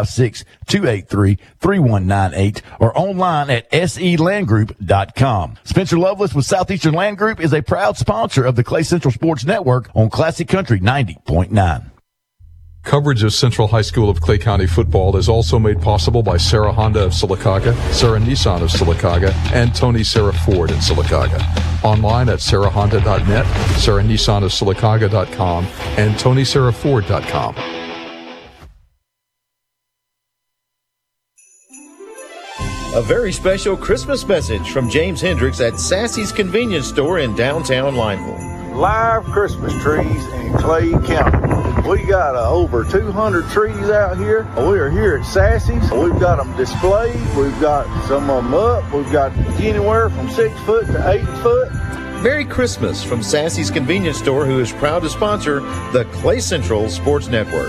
256-283-3198 or online at selandgroup.com. Spencer Loveless with Southeastern Land Group is a proud sponsor of the Clay Central Sports Network on Classic Country 90.9. Coverage of Central High School of Clay County football is also made possible by Sarah Honda of Sylacauga, Sarah Nissan of Sylacauga, and Tony Sarah Ford in Sylacauga. Online at sarahhonda.net, sarahnissan of Sylacauga.com, and tonysarahford.com. A very special Christmas message from James Hendricks at Sassy's Convenience Store in downtown Lineville. Live Christmas trees in Clay County. We got over 200 trees out here. We are here at Sassy's. We've got them displayed. We've got some of them up. We've got anywhere from 6 foot to 8 foot. Merry Christmas from Sassy's Convenience Store, who is proud to sponsor the Clay Central Sports Network.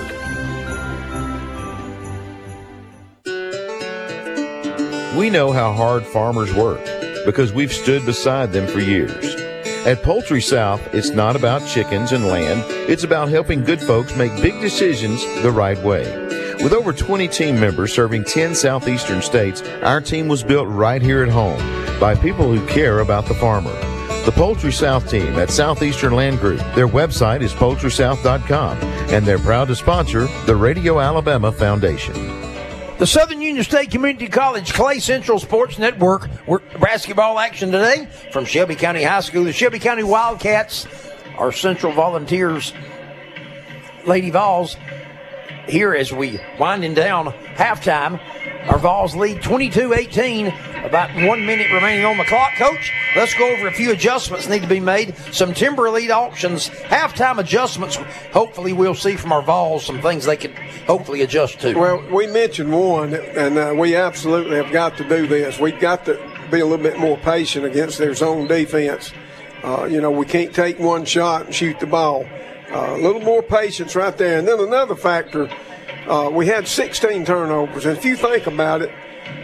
We know how hard farmers work because we've stood beside them for years. At Poultry South, it's not about chickens and land. It's about helping good folks make big decisions the right way. With over 20 team members serving 10 southeastern states, our team was built right here at home by people who care about the farmer. The Poultry South team at Southeastern Land Group. Their website is poultrysouth.com, and they're proud to sponsor the Radio Alabama Foundation. The Southern Union State Community College Clay Central Sports Network. Basketball action today from Shelby County High School. The Shelby County Wildcats, our Central Volunteers, Lady Vols, here as we winding down halftime. Our Vols lead 22-18. About 1 minute remaining on the clock. Coach, let's go over a few adjustments need to be made. Some Timber Elite Auctions halftime adjustments. Hopefully we'll see from our Vols some things they can hopefully adjust to. Well, we mentioned one, and we absolutely have got to do this. We've got to be a little bit more patient against their zone defense. We can't take one shot and shoot the ball. A little more patience right there. And then another factor, we had 16 turnovers. And if you think about it,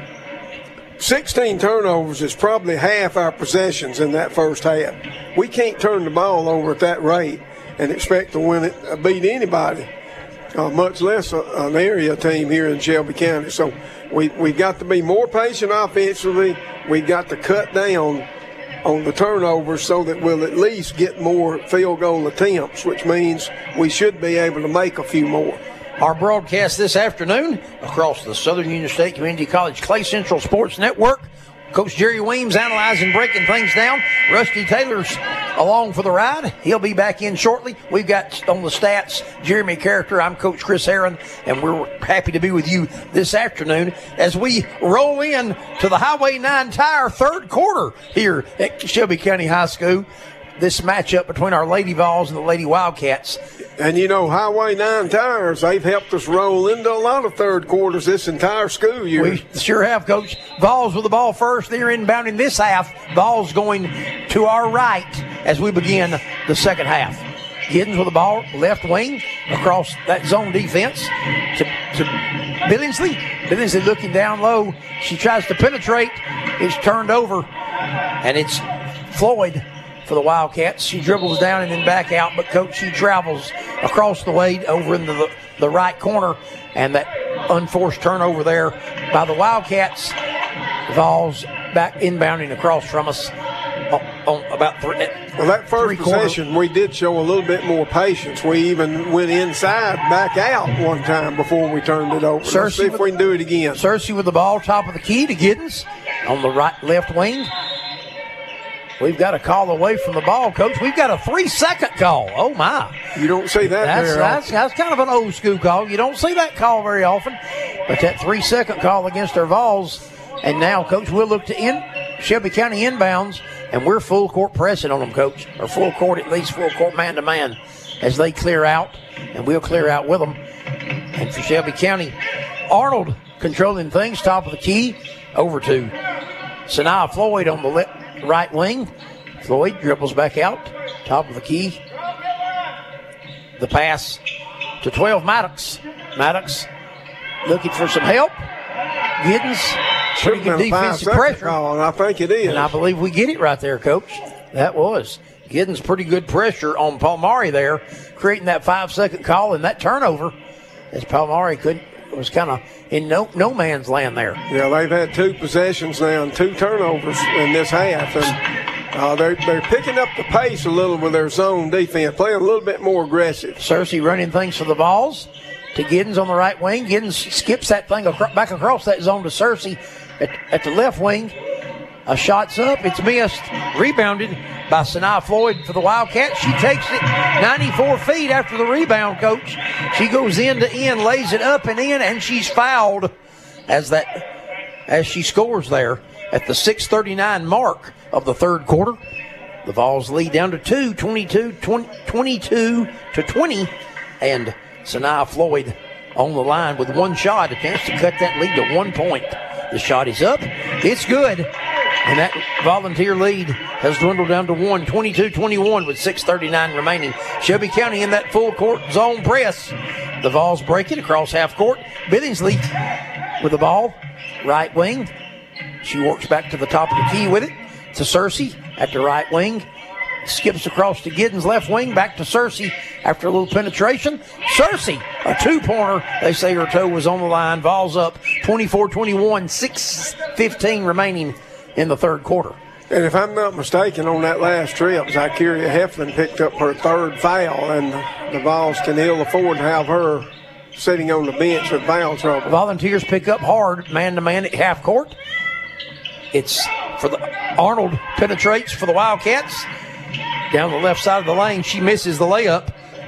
16 turnovers is probably half our possessions in that first half. We can't turn the ball over at that rate and expect to win it, beat anybody, much less an area team here in Shelby County. So we've got to be more patient offensively. We've got to cut down on the turnovers so that we'll at least get more field goal attempts, which means we should be able to make a few more. Our broadcast this afternoon across the Southern Union State Community College Clay Central Sports Network Coach Jerry Weems analyzing, breaking things down. Rusty Taylor's along for the ride. He'll be back in shortly. We've got on the stats Jeremy Character. I'm Coach Chris Herron, and we're happy to be with you this afternoon as we roll in to the Highway 9 Tire third quarter here at Shelby County High School. This matchup between our Lady Vols and the Lady Wildcats. And you know, Highway 9 Tires, they've helped us roll into a lot of third quarters this entire school year. We sure have, Coach. Vols with the ball first. They're inbounding this half. Vols going to our right as we begin the second half. Giddens with the ball, left wing, across that zone defense to Billingsley. Billingsley looking down low. She tries to penetrate. It's turned over, and it's Floyd for the Wildcats. She dribbles down and then back out, but Coach, she travels across the way over into the right corner, and that unforced turnover there by the Wildcats. Vols back inbounding across from us on about three. Well, that first possession, we did show a little bit more patience. We even went inside, back out one time before we turned it over. Let's see if we can do it again. Cersei with the ball, top of the key to Giddens on the left wing. We've got a call away from the ball, Coach. We've got a 3-second call. Oh, my. You don't see that very often. That's kind of an old school call. You don't see that call very often. But that 3-second call against our Vols. And now, Coach, we'll look to Shelby County inbounds, and we're full court pressing on them, Coach. Or full court, at least full court man-to-man as they clear out, and we'll clear out with them. And for Shelby County, Arnold controlling things, top of the key, over to Sanaa Floyd on the right wing. Floyd dribbles back out, top of the key. The pass to 12 Maddox. Maddox looking for some help. Giddens, pretty good defensive pressure. Call, and I think it is. And I believe we get it right there, Coach. That was Giddens, pretty good pressure on Palmari there, creating that 5-second call and that turnover as Palmari was kind of in no man's land there. Yeah, they've had 2 possessions now and 2 turnovers in this half. And they're picking up the pace a little with their zone defense, playing a little bit more aggressive. Cersei running things for the Vols to Giddens on the right wing. Giddens skips that thing back across that zone to Cersei at the left wing. A shot's up. It's missed. Rebounded by Sanaa Floyd for the Wildcats. She takes it 94 feet after the rebound, Coach. She goes end to end, lays it up and in, and she's fouled as she scores there at the 6:39 mark of the third quarter. The Vols lead down to 2, 22 to 20, and Sanaa Floyd on the line with one shot, a chance to cut that lead to 1 point. The shot is up. It's good. And that Volunteer lead has dwindled down to 1, 22-21 with 6:39 remaining. Shelby County in that full court zone press. The Vols break it across half court. Billingsley with the ball, right wing. She works back to the top of the key with it to Cersei at the right wing. Skips across to Giddens left wing, back to Cersei after a little penetration. Cersei, a 2-pointer. They say her toe was on the line. Vols up 24-21, 6:15 remaining in the third quarter. And if I'm not mistaken, on that last trip, Zykeria Heflin picked up her 3rd foul, and the Vols can ill afford to have her sitting on the bench with foul trouble. Volunteers pick up hard, man-to-man at half court. It's for the Arnold penetrates for the Wildcats. Down the left side of the lane, she misses the layup.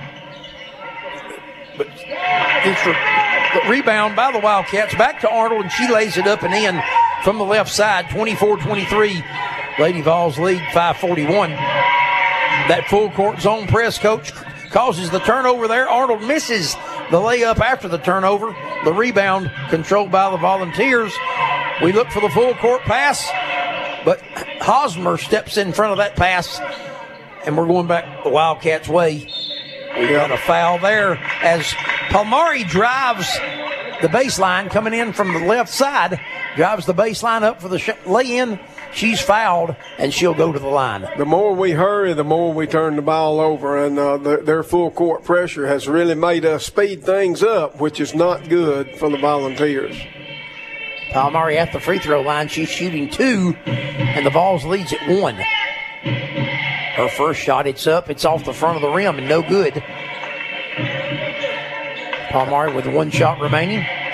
But it's the rebound by the Wildcats back to Arnold, and she lays it up and in from the left side, 24-23. Lady Vols lead 5:41. That full court zone press, Coach, causes the turnover there. Arnold misses the layup after the turnover. The rebound controlled by the Volunteers. We look for the full court pass, but Hosmer steps in front of that pass, and we're going back the Wildcats' way. We got a foul there as Palmari drives the baseline, coming in from the left side, drives the baseline up for the lay-in. She's fouled, and she'll go to the line. The more we hurry, the more we turn the ball over, and their full court pressure has really made us speed things up, which is not good for the Volunteers. Palmari at the free throw line. She's shooting 2, and the Vols leads at 1. Her first shot, it's up. It's off the front of the rim and no good. Palmari with 1 shot remaining.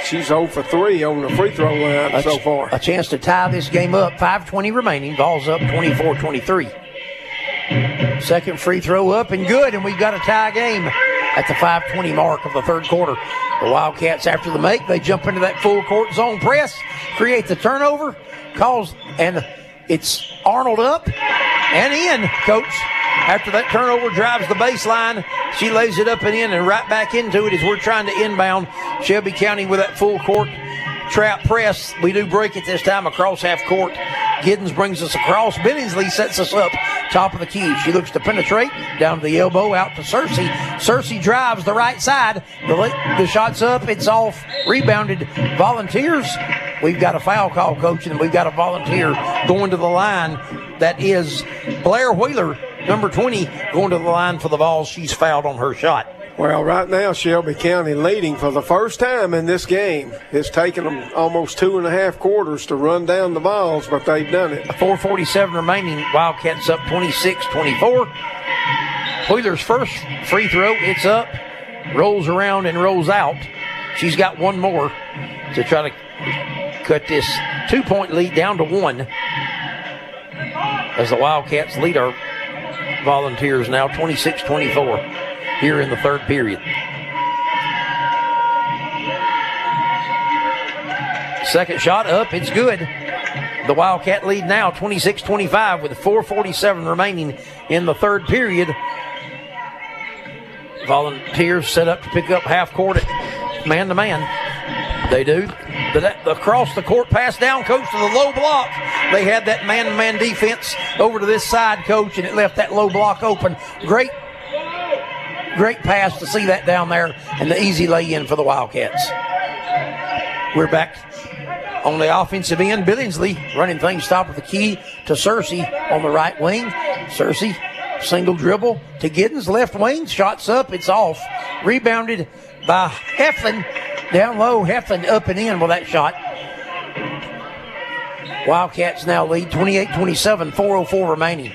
She's 0 for 3 on the free throw line so far. A chance to tie this game up. 5:20 remaining. Vols up 24-23. Second free throw up and good, and we've got a tie game at the 5:20 mark of the third quarter. The Wildcats, after the make, they jump into that full court zone press, create the turnover, and it's Arnold up and in, Coach. After that turnover drives the baseline, she lays it up and in and right back into it as we're trying to inbound Shelby County with that full court trap press. We do break it this time across half court. Giddens brings us across. Billingsley sets us up top of the key. She looks to penetrate down to the elbow, out to Cersei. Cersei drives the right side. The shot's up. It's off. Rebounded. Volunteers. We've got a foul call, Coach, and we've got a volunteer going to the line. That is Blair Wheeler, number 20, going to the line for the Vols. She's fouled on her shot. Well, right now, Shelby County leading for the first time in this game. It's taken them almost 2.5 quarters to run down the Vols, but they've done it. 4:47 remaining. Wildcats up 26-24. Wheeler's first free throw, it's up, rolls around and rolls out. She's got one more to try to cut this 2-point lead down to 1. As the Wildcats lead our Volunteers now 26-24 here in the third period. Second shot up, it's good. The Wildcat lead now 26-25 with 4:47 remaining in the third period. Volunteers set up to pick up half court at man-to-man. They do. Across the court pass down, Coach, to the low block. They had that man-to-man defense over to this side, Coach, and it left that low block open. Great pass to see that down there, and the easy lay-in for the Wildcats. We're back on the offensive end. Billingsley running things top of the key to Cersei on the right wing. Cersei, single dribble to Giddens, left wing. Shots up, it's off. Rebounded by Heflin. Down low, Heflin up and in with that shot. Wildcats now lead 28-27, 4:04 remaining.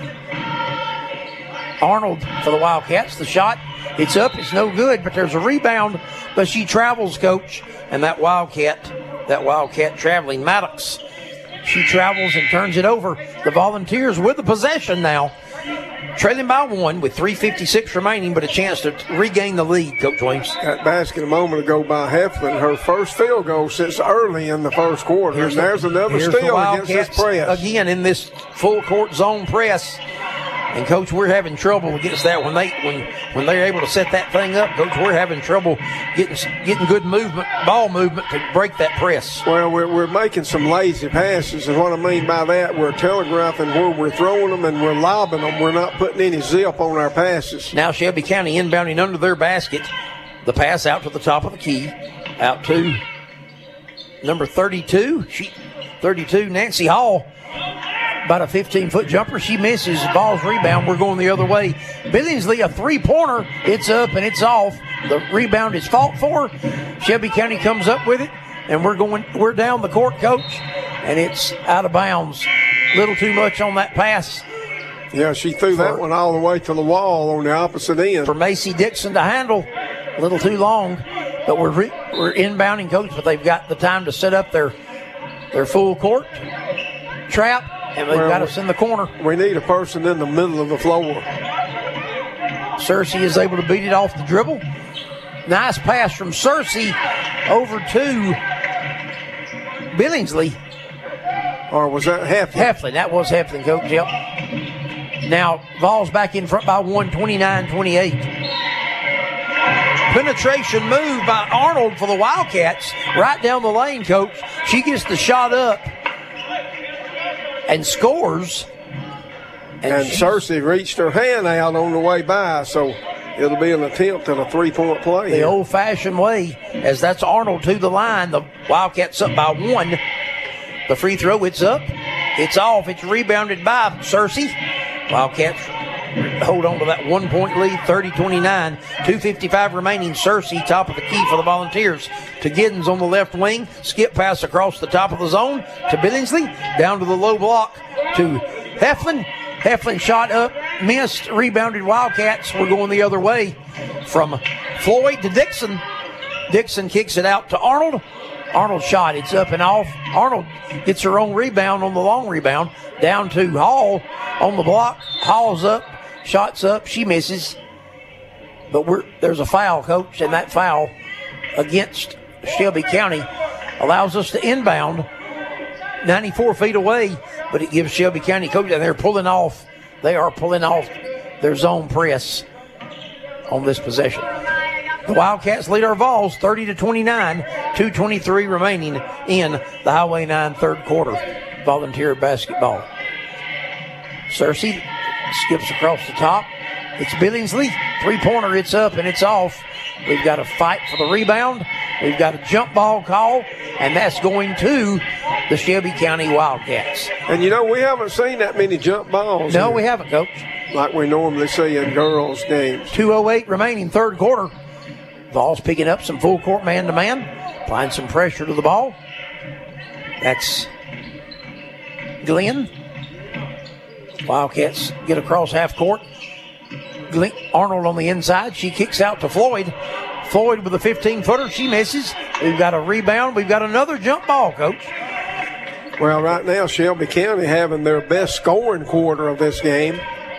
Arnold for the Wildcats. The shot, it's up, it's no good, but there's a rebound, but she travels, Coach. And that Wildcat traveling, Maddox, she travels and turns it over. The Volunteers with the possession now. Trailing by 1 with 3:56 remaining, but a chance to regain the lead, Coach Williams. That basket a moment ago by Heflin, her first field goal since early in the first quarter. And there's another steal against this press. Again in this full court zone press. And, Coach, we're having trouble against that. When they're able to set that thing up, Coach, we're having trouble getting good movement, ball movement to break that press. Well, we're making some lazy passes, and what I mean by that, we're telegraphing where we're throwing them and we're lobbing them. We're not putting any zip on our passes. Now Shelby County inbounding under their basket. The pass out to the top of the key, out to number 32. 32, Nancy Hall. About a 15-foot jumper. She misses. Ball's rebound. We're going the other way. Billingsley, a three-pointer. It's up and it's off. The rebound is fought for. Shelby County comes up with it, and we're down the court, Coach, and it's out of bounds. Little too much on that pass. Yeah, she threw that one all the way to the wall on the opposite end. For Macy Dixon to handle. A little too long. But we're inbounding, Coach, but they've got the time to set up their full court trap. And they've got us in the corner. We need a person in the middle of the floor. Cersei is able to beat it off the dribble. Nice pass from Cersei over to Billingsley. Or was that Heflin? Heflin. That was Heflin, Coach. Yep. Now, Vols back in front by 1, 29-28. Penetration move by Arnold for the Wildcats. Right down the lane, Coach. She gets the shot up and scores. And Cersei reached her hand out on the way by, so it'll be an attempt at a three-point play. The old-fashioned way, as that's Arnold to the line. The Wildcats up by 1. The free throw, it's up. It's off. It's rebounded by Cersei. Wildcats hold on to that 1-point lead, 30-29. 2:55 remaining. Cersei, top of the key for the Volunteers. To Giddens on the left wing. Skip pass across the top of the zone to Billingsley. Down to the low block to Heflin. Heflin shot up, missed, rebounded Wildcats. We're going the other way from Floyd to Dixon. Dixon kicks it out to Arnold. Arnold's shot, it's up and off. Arnold gets her own rebound on the long rebound. Down to Hall on the block. Hall's up, shot's up, she misses. But there's a foul, Coach, and that foul against Shelby County allows us to inbound 94 feet away, but it gives Shelby County, Coach, and they are pulling off their zone press on this possession. The Wildcats lead our Vols 30-29, 2:23 remaining in the Highway 9 third quarter. Volunteer basketball. Searcy skips across the top. It's Billingsley. Three-pointer, it's up and it's off. We've got a fight for the rebound. We've got a jump ball call, and that's going to the Shelby County Wildcats. And, we haven't seen that many jump balls. No, we haven't, Coach. Like we normally see in girls' games. 2:08 remaining, third quarter. Vols picking up some full court man-to-man, applying some pressure to the ball. That's Glenn. Wildcats get across half court. Arnold on the inside. She kicks out to Floyd. Floyd with a 15-footer. She misses. We've got a rebound. We've got another jump ball, Coach. Well, right now, Shelby County having their best scoring quarter of this game.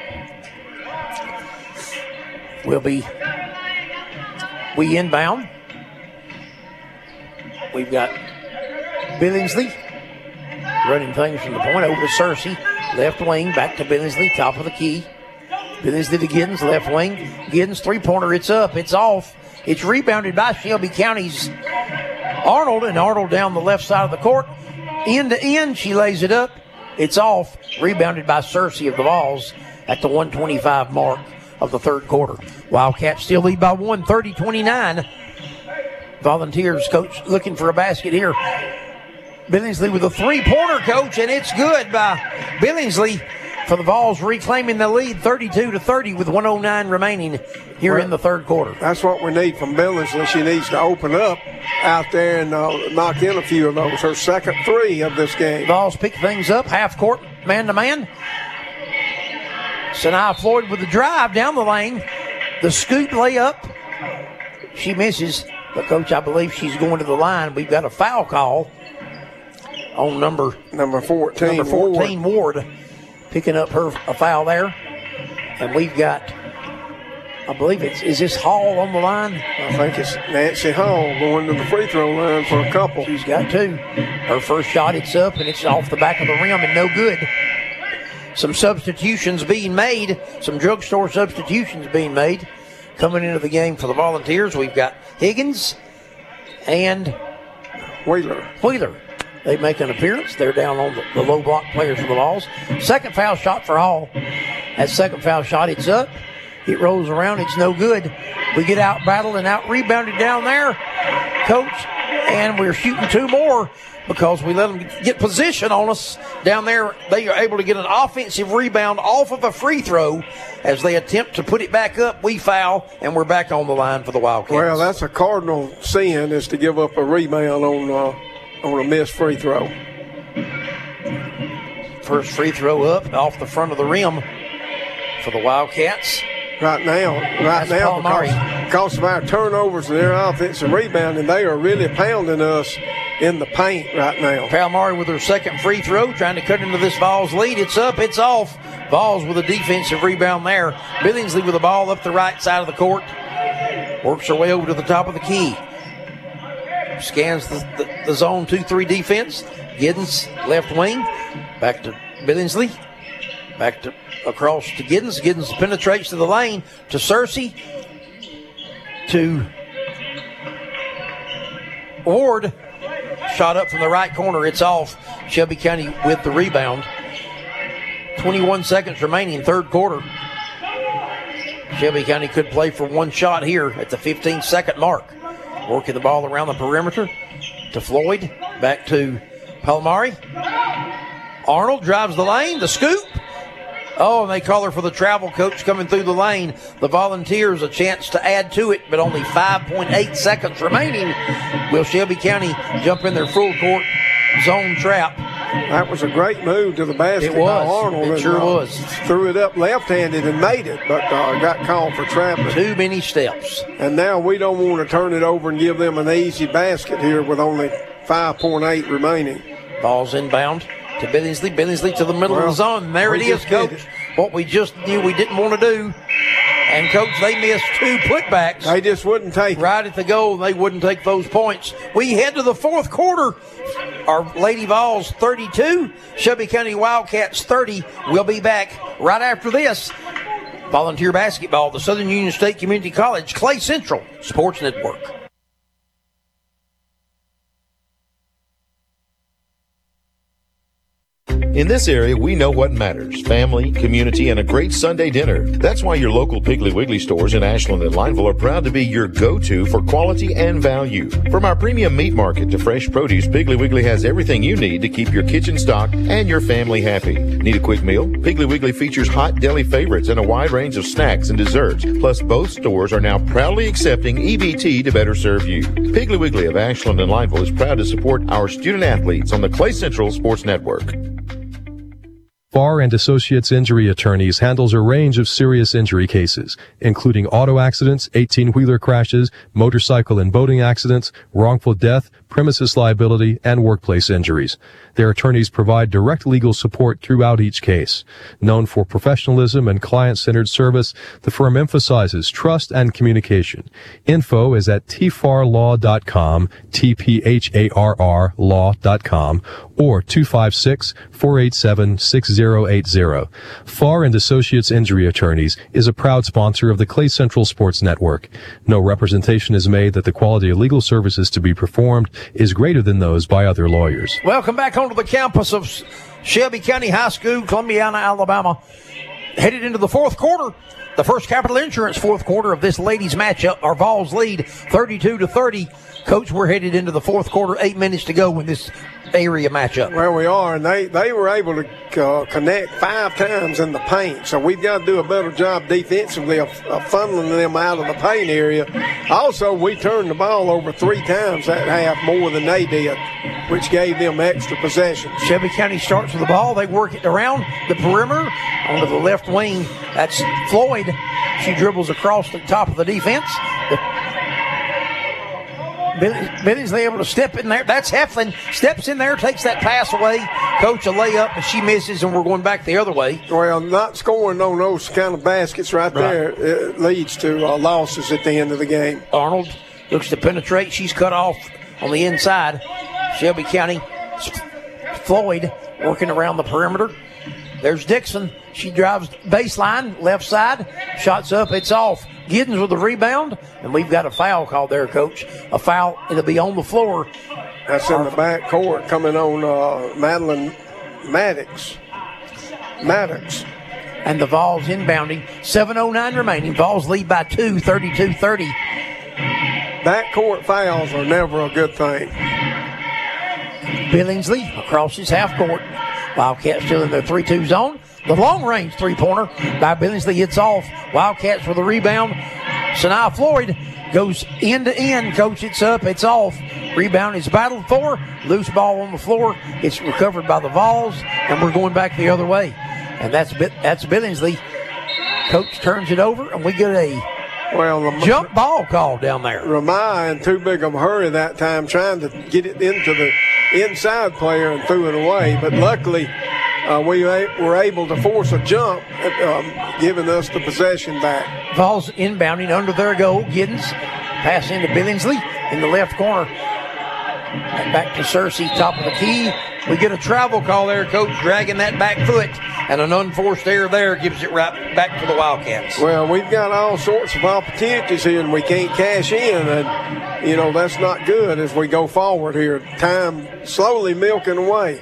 We inbound. We've got Billingsley running things from the point over to Searcy. Left wing, back to Billingsley, top of the key. Billingsley to Giddens, left wing. Giddens, three-pointer, it's up, it's off. It's rebounded by Shelby County's Arnold, and Arnold down the left side of the court. End to end, she lays it up. It's off. Rebounded by Searcy of the Vols at the 1:25 mark of the third quarter. Wildcats still lead by 1, 30-29. Volunteers, Coach, looking for a basket here. Billingsley with a three-pointer, Coach, and it's good by Billingsley for the Vols, reclaiming the lead 32-30 with 1:09 remaining here in the third quarter. That's what we need from Billingsley. She needs to open up out there and knock in a few of those. Her second three of this game. Vols pick things up, half court, man-to-man. Sanaa Floyd with the drive down the lane. The scoop layup. She misses, but, Coach, I believe she's going to the line. We've got a foul call on number 14, Ward, picking up a foul there. And we've got, I believe is this Hall on the line? I think it's Nancy Hall going to the free throw line for a couple. She's got two. Her first shot, it's up, and it's off the back of the rim and no good. Some substitutions being made, some drugstore substitutions being made. Coming into the game for the Volunteers, we've got Higgins and Wheeler. They make an appearance. They're down on the low block players for the Vols. Second foul shot for Hall. That second foul shot, it's up. It rolls around. It's no good. We get out battled and out rebounded down there, Coach, and we're shooting two more because we let them get position on us down there. They are able to get an offensive rebound off of a free throw as they attempt to put it back up. We foul, and we're back on the line for the Wildcats. Well, that's a cardinal sin, is to give up a rebound on a missed free throw. First free throw up off the front of the rim for the Wildcats. Right now, because of our turnovers and their offensive rebounding, they are really pounding us in the paint right now. Palmari with her second free throw, trying to cut into this Vols lead. It's up, it's off. Vols with a defensive rebound there. Billingsley with the ball up the right side of the court. Works her way over to the top of the key. Scans the zone 2-3 defense. Giddens, left wing. Back to Billingsley. Back to across to Giddens. Giddens penetrates to the lane to Searcy. To Ward. Shot up from the right corner. It's off. Shelby County with the rebound. 21 seconds remaining, third quarter. Shelby County could play for one shot here at the 15-second mark. Working the ball around the perimeter to Floyd. Back to Palmari. Arnold drives the lane. The scoop. Oh, and they call her for the travel, Coach, coming through the lane. The Volunteers a chance to add to it, but only 5.8 seconds remaining. Will Shelby County jump in their full court zone trap? That was a great move to the basket It was. by Arnold. It sure was. Threw it up left-handed and made it, but got called for traveling. Too many steps. And now we don't want to turn it over and give them an easy basket here with only 5.8 remaining. Ball's inbound to Billingsley. Billingsley to the middle of the zone. And there it is, Coach. What we just knew we didn't want to do. And, Coach, they missed 2 putbacks. They just wouldn't take right at the goal, and they wouldn't take those points. We head to the fourth quarter. Our Lady Vols 32, Shelby County Wildcats 30. We'll be back right after this. Volunteer basketball, the Southern Union State Community College, Clay Central Sports Network. In this area, we know what matters. Family, community, and a great Sunday dinner. That's why your local Piggly Wiggly stores in Ashland and Lineville are proud to be your go-to for quality and value. From our premium meat market to fresh produce, Piggly Wiggly has everything you need to keep your kitchen stocked and your family happy. Need a quick meal? Piggly Wiggly features hot deli favorites and a wide range of snacks and desserts. Plus, both stores are now proudly accepting EBT to better serve you. Piggly Wiggly of Ashland and Lineville is proud to support our student athletes on the Clay Central Sports Network. Farr and Associates Injury Attorneys handles a range of serious injury cases, including auto accidents, 18-wheeler crashes, motorcycle and boating accidents, wrongful death, premises liability, and workplace injuries. Their attorneys provide direct legal support throughout each case. Known for professionalism and client-centered service, the firm emphasizes trust and communication. Info is at tfarlaw.com, TPHARR law.com, or 256-487-6080. Farr and Associates Injury Attorneys is a proud sponsor of the Clay Central Sports Network. No representation is made that the quality of legal services to be performed is greater than those by other lawyers. Welcome back onto the campus of Shelby County High School, Columbiana, Alabama. Headed into the fourth quarter. The First Capital Insurance fourth quarter of this ladies matchup. Our Vols lead 32-30. Coach, we're headed into the fourth quarter, 8 minutes to go in this area matchup. Well, we are, and they were able to connect 5 times in the paint, so we've got to do a better job defensively of funneling them out of the paint area. Also, we turned the ball over 3 times that half more than they did, which gave them extra possessions. Shelby County starts with the ball. They work it around the perimeter onto the left wing. That's Floyd. She dribbles across the top of the defense. Billingsley able to step in there. That's Heflin. Steps in there, takes that pass away. Coach, a layup, but she misses, and we're going back the other way. Well, not scoring on those kind of baskets right there, it leads to losses at the end of the game. Arnold looks to penetrate. She's cut off on the inside. Shelby County, Floyd working around the perimeter. There's Dixon. She drives baseline, left side. Shots up, it's off. Giddens with the rebound, and we've got a foul called there, Coach. A foul, it'll be on the floor. That's in the back court coming on Madeline Maddox. And the Vols inbounding. 7:09 remaining. Vols lead by 2, 32-30. Backcourt fouls are never a good thing. Billingsley across his half court. Wildcats still in their 3-2 zone. The long-range three-pointer by Billingsley hits off. Wildcats with a rebound. Sanaa Floyd goes end-to-end. Coach, it's up. It's off. Rebound is battled for. Loose ball on the floor. It's recovered by the Vols, and we're going back the other way. And that's Billingsley. Coach turns it over, and we get a jump ball call down there. Ramai in too big of a hurry that time, trying to get it into the inside player and threw it away. But luckily, we were able to force a jump, giving us the possession back. Vols inbounding under their goal. Giddens pass into Billingsley in the left corner. And back to Cersei, top of the key. We get a travel call there, Coach, dragging that back foot. And an unforced error there gives it right back to the Wildcats. Well, we've got all sorts of opportunities here, and we can't cash in. And, that's not good as we go forward here. Time slowly milking away.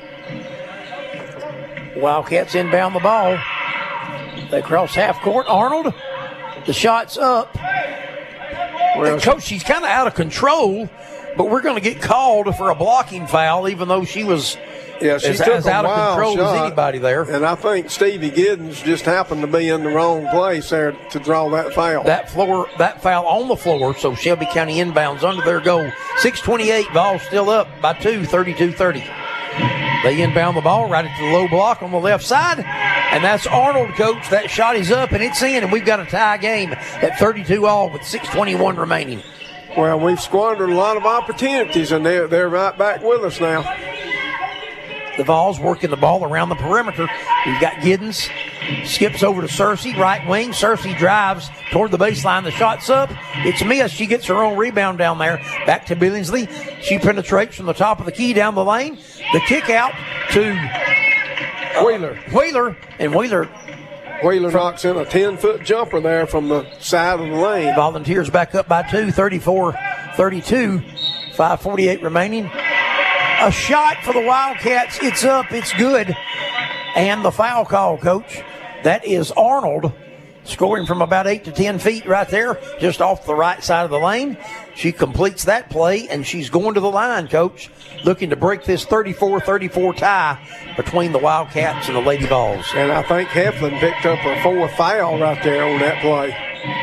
Wildcats inbound the ball. They cross half court. Arnold, the shot's up. Well, Coach, she's kind of out of control, but we're going to get called for a blocking foul, even though she was as out of control as anybody there. And I think Stevie Giddens just happened to be in the wrong place there to draw that foul. That foul on the floor, so Shelby County inbounds under their goal. 6:28, Vols still up by 2, 32-30. They inbound the ball right at the low block on the left side, and that's Arnold, Coach. That shot is up, and it's in, and we've got a tie game at 32-all with 6:21 remaining. Well, we've squandered a lot of opportunities, and they're right back with us now. The Vols working the ball around the perimeter. We've got Giddens. Skips over to Cersei, right wing. Cersei drives toward the baseline. The shot's up. It's missed. She gets her own rebound down there. Back to Billingsley. She penetrates from the top of the key down the lane. The kick out to Wheeler. And Wheeler knocks in a 10-foot jumper there from the side of the lane. Volunteers back up by 2, 34-32. 5:48 remaining. A shot for the Wildcats. It's up. It's good. And the foul call, Coach. That is Arnold scoring from about 8 to 10 feet right there, just off the right side of the lane. She completes that play, and she's going to the line, Coach, looking to break this 34-34 tie between the Wildcats and the Lady Vols. And I think Heflin picked up her 4th foul right there on that play.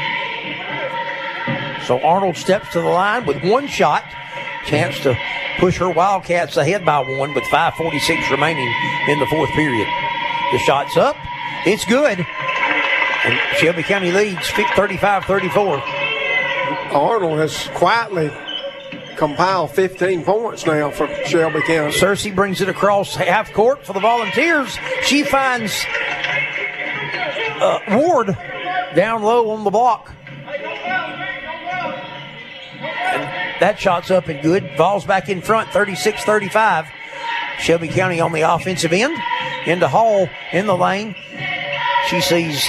So Arnold steps to the line with one shot. Chance to push her Wildcats ahead by 1 with 5:46 remaining in the 4th period. The shot's up. It's good. And Shelby County leads 35-34. Arnold has quietly compiled 15 points now for Shelby County. Cersei brings it across half court for the Volunteers. She finds Ward down low on the block. And that shot's up and good. Vols back in front, 36-35. Shelby County on the offensive end. Into Hall in the lane. She sees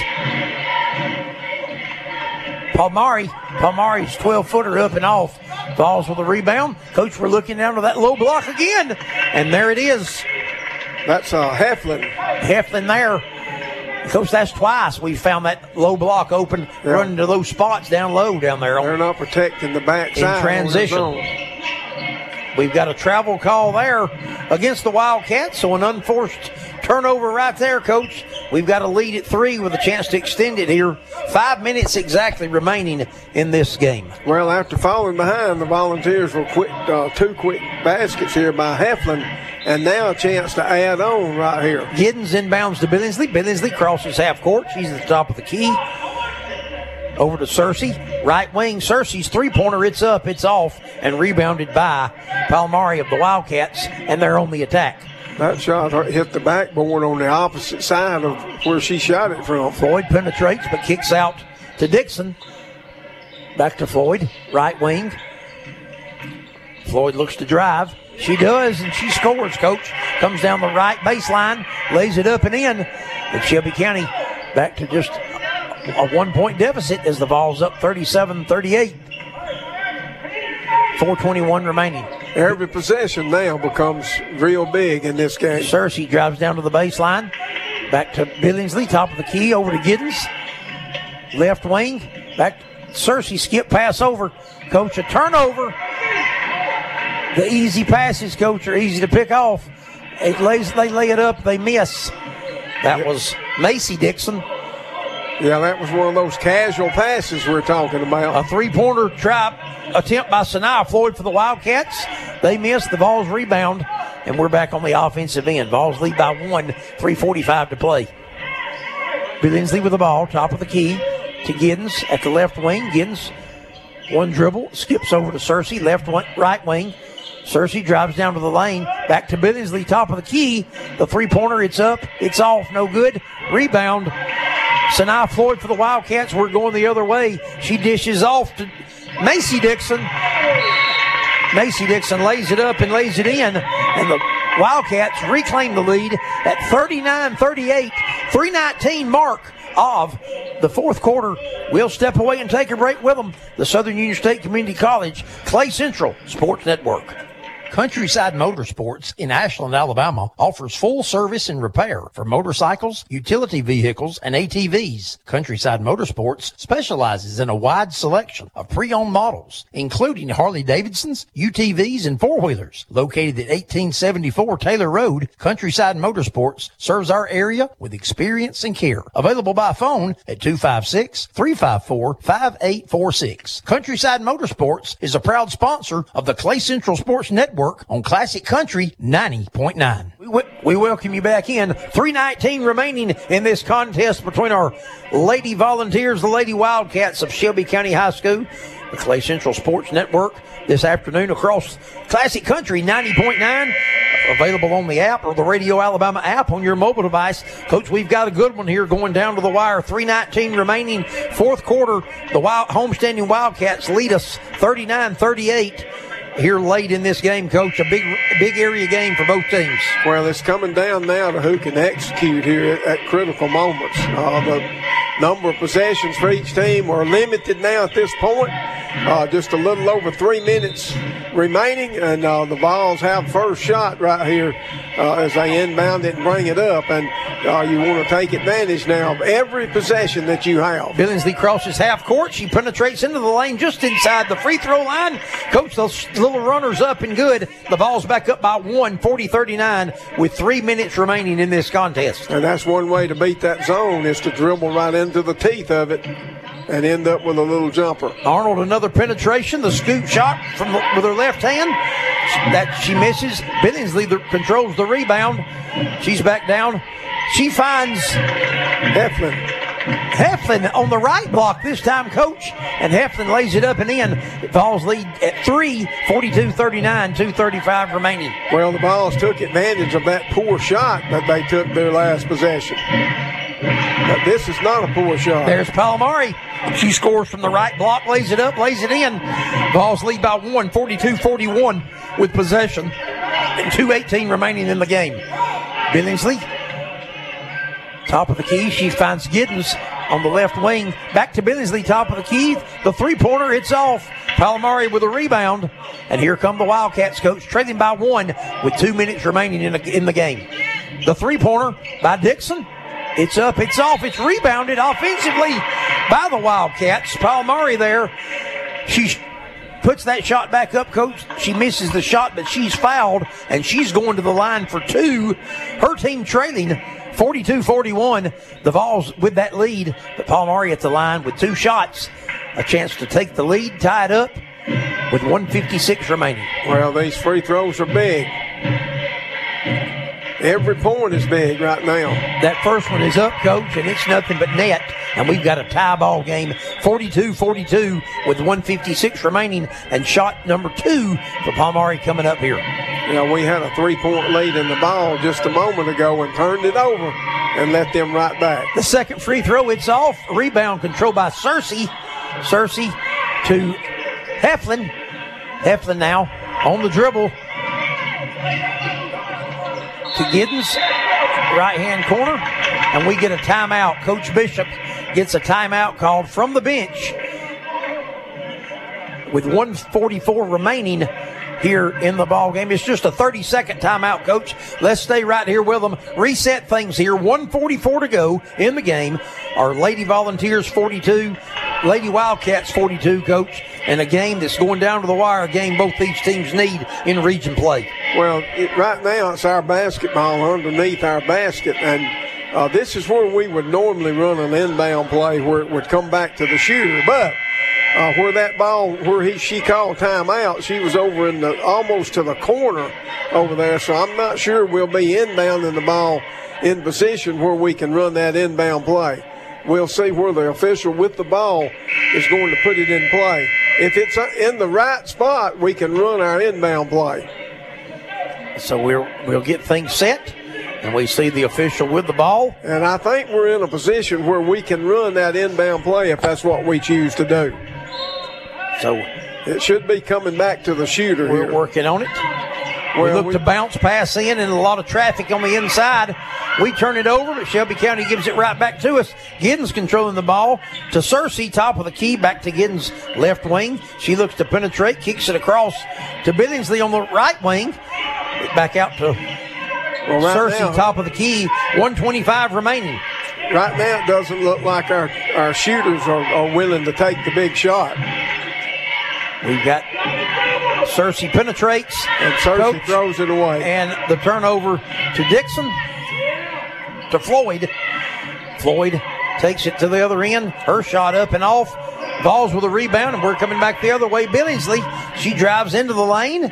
Palmari. Palmari's 12-footer up and off. Vols with a rebound. Coach, we're looking down to that low block again. And there it is. That's Heflin. Heflin there. Coach, that's twice we found that low block open, running to those spots down low down there. They're not protecting the backside. In transition. We've got a travel call there against the Wildcats, so an unforced turnover right there, Coach. We've got a lead at 3 with a chance to extend it here. 5 minutes exactly remaining in this game. Well, after falling behind, the Volunteers were 2 quick baskets here by Heflin, and now a chance to add on right here. Giddens inbounds to Billingsley. Billingsley crosses half court. She's at the top of the key. Over to Cersei. Right wing. Cersei's three-pointer. It's up. It's off. And rebounded by Palmari of the Wildcats. And they're on the attack. That shot hit the backboard on the opposite side of where she shot it from. Floyd penetrates but kicks out to Dixon. Back to Floyd. Right wing. Floyd looks to drive. She does, and she scores, Coach. Comes down the right baseline. Lays it up and in. And Shelby County back to just a 1-point deficit as the Vols up 37-38. 4:21 remaining. Every possession now becomes real big in this game. Cersei drives down to the baseline. Back to Billingsley, top of the key, over to Giddens. Left wing. Back to Cersei, skip pass over. Coach, a turnover. The easy passes, Coach, are easy to pick off. They lay it up, they miss. That was Macy Dixon. Yeah, that was one of those casual passes we're talking about. A three-pointer trap attempt by Sanaa Floyd for the Wildcats. They missed. The Vols rebound, and we're back on the offensive end. Vols lead by 1, 3:45 to play. Billingsley with the ball, top of the key to Giddens at the left wing. Giddens, one dribble, skips over to Cersei, right wing. Cersei drives down to the lane, back to Billingsley, top of the key. The three-pointer, it's up, it's off, no good. Rebound. Sanaa Floyd for the Wildcats. We're going the other way. She dishes off to Macy Dixon. Macy Dixon lays it up and lays it in. And the Wildcats reclaim the lead at 39-38. 3:19 mark of the fourth quarter. We'll step away and take a break with them. The Southern Union State Community College Clay Central Sports Network. Countryside Motorsports in Ashland, Alabama offers full service and repair for motorcycles, utility vehicles, and ATVs. Countryside Motorsports specializes in a wide selection of pre-owned models, including Harley-Davidsons, UTVs, and four-wheelers. Located at 1874 Taylor Road, Countryside Motorsports serves our area with experience and care. Available by phone at 256-354-5846. Countryside Motorsports is a proud sponsor of the Clay Central Sports Network Network on Classic Country 90.9. We welcome you back in. 3:19 remaining in this contest between our Lady Volunteers, the Lady Wildcats of Shelby County High School, the Clay Central Sports Network this afternoon across Classic Country 90.9. Available on the app or the Radio Alabama app on your mobile device. Coach, we've got a good one here going down to the wire. 3:19 remaining, fourth quarter. The homestanding Wildcats lead us 39-38 here late in this game, Coach. A big area game for both teams. Well, it's coming down now to who can execute here at critical moments. The number of possessions for each team are limited now at this point. Just a little over 3 minutes remaining, and the Vols have first shot right here as they inbound it and bring it up. And you want to take advantage now of every possession that you have. Billingsley crosses half court. She penetrates into the lane just inside the free throw line. Coach, those little runners up and good. The Vols back up by 1, 40-39 with 3 minutes remaining in this contest. And that's one way to beat that zone, is to dribble right into the teeth of it and end up with a little jumper. Arnold, another penetration, the scoop shot with her left hand. That she misses. Billingsley controls the rebound. She's back down. She finds Heflin on the right block this time, Coach. And Heflin lays it up and in. Vols lead at 3, 42-39, 2:35 remaining. Well, the Vols took advantage of that poor shot that they took their last possession. But this is not a poor shot. There's Palomari. She scores from the right block, lays it up, lays it in. Vols lead by 1, 42-41 with possession. And 2:18 remaining in the game. Billingsley, top of the key. She finds Giddens on the left wing. Back to Billingsley, top of the key. The three-pointer, it's off. Palomari with a rebound. And here come the Wildcats, Coach, trailing by 1 with 2 minutes remaining in the game. The three-pointer by Dixon. It's up, it's off, it's rebounded offensively by the Wildcats. Palomari there. She puts that shot back up, Coach. She misses the shot, but she's fouled, and she's going to the line for 2. Her team trailing 42-41. The Vols with that lead, but Palomari at the line with 2 shots. A chance to take the lead, tie it up with 1:56 remaining. Well, these free throws are big. Every point is big right now. That first one is up, Coach, and it's nothing but net. And we've got a tie ball game, 42-42 with 1:56 remaining. And shot number 2 for Palomari coming up here. Yeah, we had a 3-point lead in the ball just a moment ago and turned it over and let them right back. The second free throw, it's off. Rebound controlled by Searcy. Searcy to Heflin. Heflin now on the dribble to Giddens, right-hand corner, and we get a timeout. Coach Bishop gets a timeout called from the bench with 1:44 remaining here in the ball game. It's just a 30-second timeout, Coach. Let's stay right here with them. Reset things here. 1:44 to go in the game. Our Lady Volunteers 42, Lady Wildcats 42, Coach. And a game that's going down to the wire, a game both these teams need in region play. Well, right now it's our basketball underneath our basket, and this is where we would normally run an inbound play where it would come back to the shooter. But where that ball, she called timeout, she was over in almost to the corner over there. So I'm not sure we'll be inbounding the ball in position where we can run that inbound play. We'll see where the official with the ball is going to put it in play. If it's in the right spot, we can run our inbound play. So we'll get things set, and we see the official with the ball. And I think we're in a position where we can run that inbound play if that's what we choose to do. So it should be coming back to the shooter we're here. Working on it. We look to bounce pass in and a lot of traffic on the inside. We turn it over, but Shelby County gives it right back to us. Giddens controlling the ball to Searcy, top of the key, back to Giddens, left wing. She looks to penetrate, kicks it across to Billingsley on the right wing. Back out to Searcy, now, top of the key, 1:25 remaining. Right now it doesn't look like our shooters are willing to take the big shot. We've got Searcy penetrates. And Searcy throws it away. And the turnover to Dixon, to Floyd. Floyd takes it to the other end. Her shot up and off. Vols with a rebound, and we're coming back the other way. Billingsley, she drives into the lane.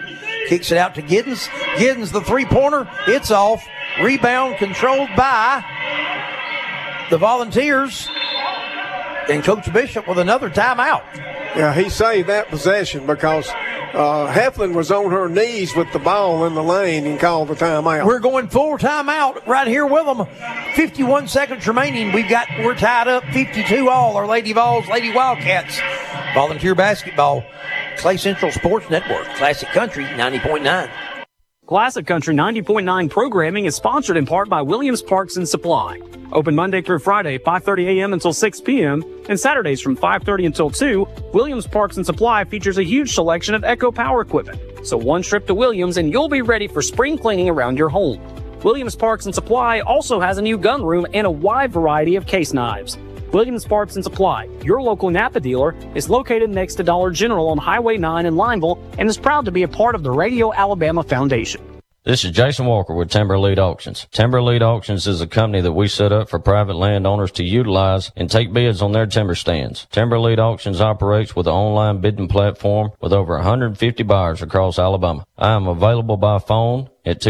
Kicks it out to Giddens. Giddens, the three-pointer. It's off. Rebound controlled by the Volunteers. And Coach Bishop with another timeout. Yeah, he saved that possession because Heflin was on her knees with the ball in the lane and called the timeout. We're going full timeout right here with them. 51 seconds remaining. We're tied up 52 all. Our Lady Vols, Lady Wildcats. Volunteer basketball. Clay Central Sports Network. Classic Country 90.9. Classic Country 90.9 programming is sponsored in part by Williams Parks and Supply. Open Monday through Friday, 5:30 a.m. until 6 p.m. and Saturdays from 5:30 until 2. Williams Parks and Supply features a huge selection of Echo Power equipment. So one trip to Williams and you'll be ready for spring cleaning around your home. Williams Parks and Supply also has a new gun room and a wide variety of case knives. Williams Parts and Supply, your local Napa dealer, is located next to Dollar General on Highway 9 in Lineville and is proud to be a part of the Radio Alabama Foundation. This is Jason Walker with Timber Elite Auctions. Timber Elite Auctions is a company that we set up for private landowners to utilize and take bids on their timber stands. Timber Elite Auctions operates with an online bidding platform with over 150 buyers across Alabama. I am available by phone at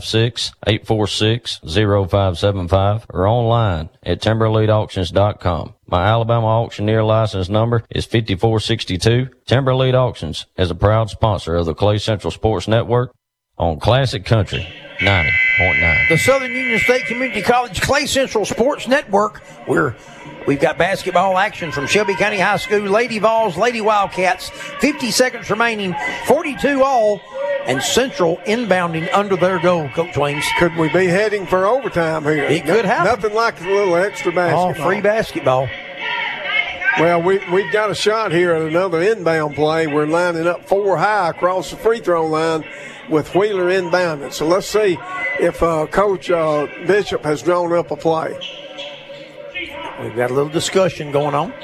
256-846-0575 or online at timbereliteauctions.com. My Alabama auctioneer license number is 5462. Timber Elite Auctions is a proud sponsor of the Clay Central Sports Network on Classic Country 90.9. The Southern Union State Community College Clay Central Sports Network. We've got basketball action from Shelby County High School, Lady Vols, Lady Wildcats. 50 seconds remaining, 42 all, and Central inbounding under their goal, Coach Williams. Could we be heading for overtime here? It could happen. Nothing like a little extra basketball. All free basketball. Well, we've got a shot here at another inbound play. We're lining up 4 high across the free throw line with Wheeler inbounding. So let's see if Coach Bishop has drawn up a play. We've got a little discussion going on.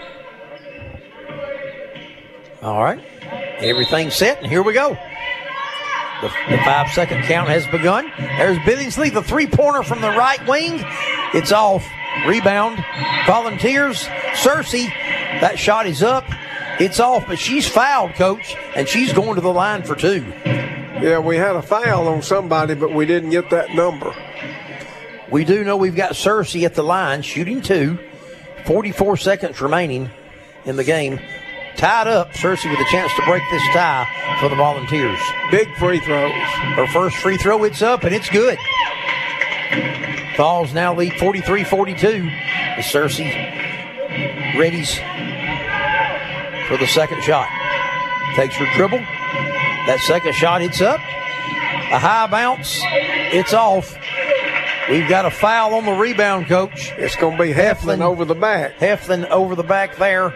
All right. Everything's set, and here we go. The 5-second count has begun. There's Billingsley, the three-pointer from the right wing. It's off. Rebound. Volunteers. Cersei. That shot is up. It's off, but she's fouled, Coach, and she's going to the line for 2. Yeah, we had a foul on somebody, but we didn't get that number. We do know we've got Cersei at the line, shooting 2. 44 seconds remaining in the game. Tied up, Cersei with a chance to break this tie for the Volunteers. Big free throws. Her first free throw, it's up, and it's good. Vols now lead 43-42. As Cersei readies for the second shot. Takes her dribble. That second shot, it's up. A high bounce. It's off. We've got a foul on the rebound, Coach. It's going to be Heflin over the back. Heflin over the back there.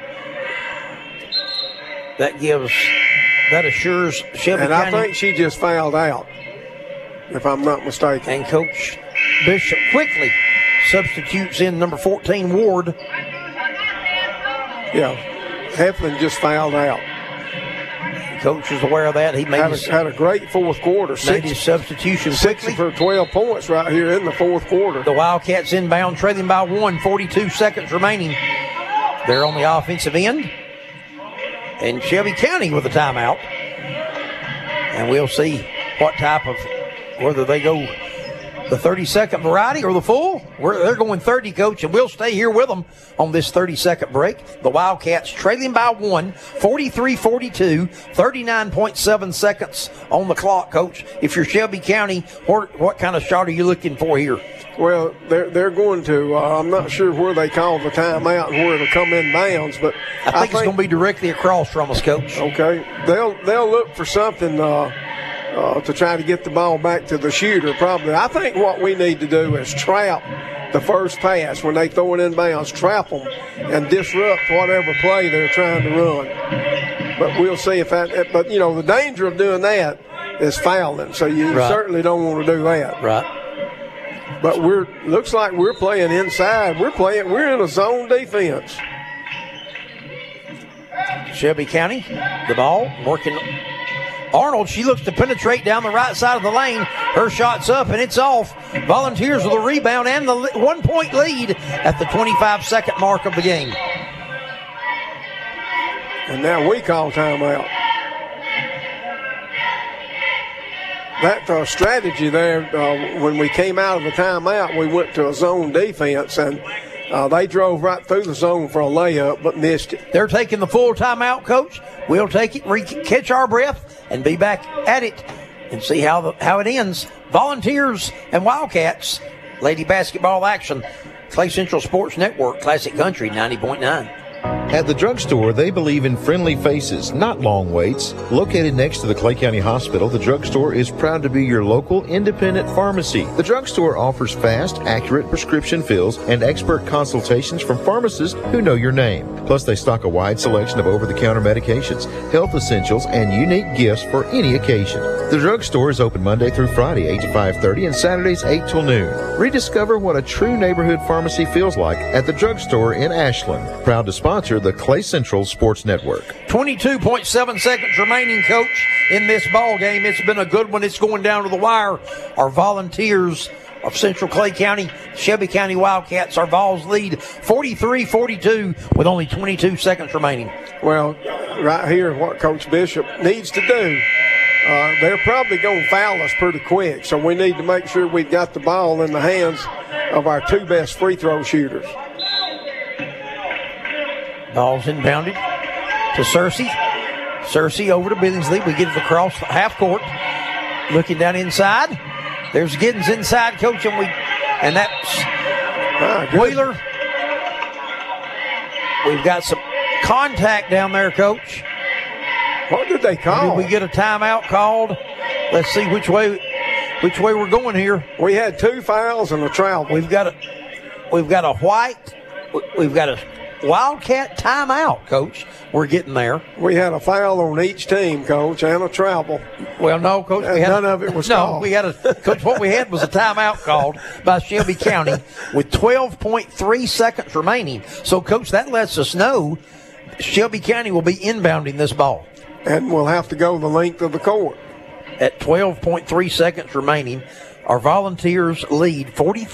That assures Shelby and County. I think she just fouled out, if I'm not mistaken. And Coach Bishop quickly substitutes in number 14, Ward. Yeah, Heflin just fouled out. Coach is aware of that. He made had a great fourth quarter. Made his substitution quickly. 6 for 12 points right here in the fourth quarter. The Wildcats inbound, trailing by 1, 42 seconds remaining. They're on the offensive end. And Shelby County with a timeout. And we'll see what type of, whether they go the 30-second variety or the full. They're going 30, Coach, and we'll stay here with them on this 30-second break. The Wildcats trailing by 1, 43-42, 39.7 seconds on the clock, Coach. If you're Shelby County, what kind of shot are you looking for here? Well, they're going to, I'm not sure where they call the timeout and where it'll come in bounds, but I think it's going to be directly across from us, Coach. Okay. They'll look for something to try to get the ball back to the shooter, probably. I think what we need to do is trap the first pass when they throw it in bounds, trap them and disrupt whatever play they're trying to run. But we'll see if that, but you know, the danger of doing that is fouling, so you certainly don't want to do that. Right. But looks like we're playing inside. We're in a zone defense. Shelby County, the ball working. Arnold, she looks to penetrate down the right side of the lane. Her shot's up, and it's off. Volunteers with a rebound and the 1-point lead at the 25-second mark of the game. And now we call timeout. that strategy there, when we came out of the timeout, we went to a zone defense, and they drove right through the zone for a layup but missed it. They're taking the full timeout, Coach. We'll take it, catch our breath, and be back at it and see how it ends. Volunteers and Wildcats, Lady basketball action. Clay Central Sports Network, Classic Country 90.9. At the drugstore, they believe in friendly faces, not long waits. Located next to the Clay County Hospital, the drugstore is proud to be your local independent pharmacy. The drugstore offers fast, accurate prescription fills and expert consultations from pharmacists who know your name. Plus, they stock a wide selection of over-the-counter medications, health essentials, and unique gifts for any occasion. The drugstore is open Monday through Friday, 8 to 5:30, and Saturdays, 8 till noon. Rediscover what a true neighborhood pharmacy feels like at the drugstore in Ashland. Proud to sponsor the Clay Central Sports Network. 22.7 seconds remaining, Coach, in this ball game. It's been a good one. It's going down to the wire. Our Volunteers of Central Clay County, Shelby County Wildcats, our Vols lead 43-42 with only 22 seconds remaining. Well, right here, what Coach Bishop needs to do, they're probably going to foul us pretty quick, so we need to make sure we've got the ball in the hands of our two best free throw shooters. Ball's inbounded to Searcy. Searcy over to Billingsley. We get it across half court. Looking down inside. There's Giddens inside, Coach, and that's Wheeler. We've got some contact down there, Coach. What did they call? Did we get a timeout called? Let's see which way we're going here. We had 2 fouls and a travel. We've got a Wildcat timeout, Coach. We're getting there. We had a foul on each team, Coach, and a travel. Well, no, Coach. None of it was called. Coach, what we had was a timeout called by Shelby County with 12.3 seconds remaining. So, Coach, that lets us know Shelby County will be inbounding this ball. And we'll have to go the length of the court. At 12.3 seconds remaining, our Volunteers lead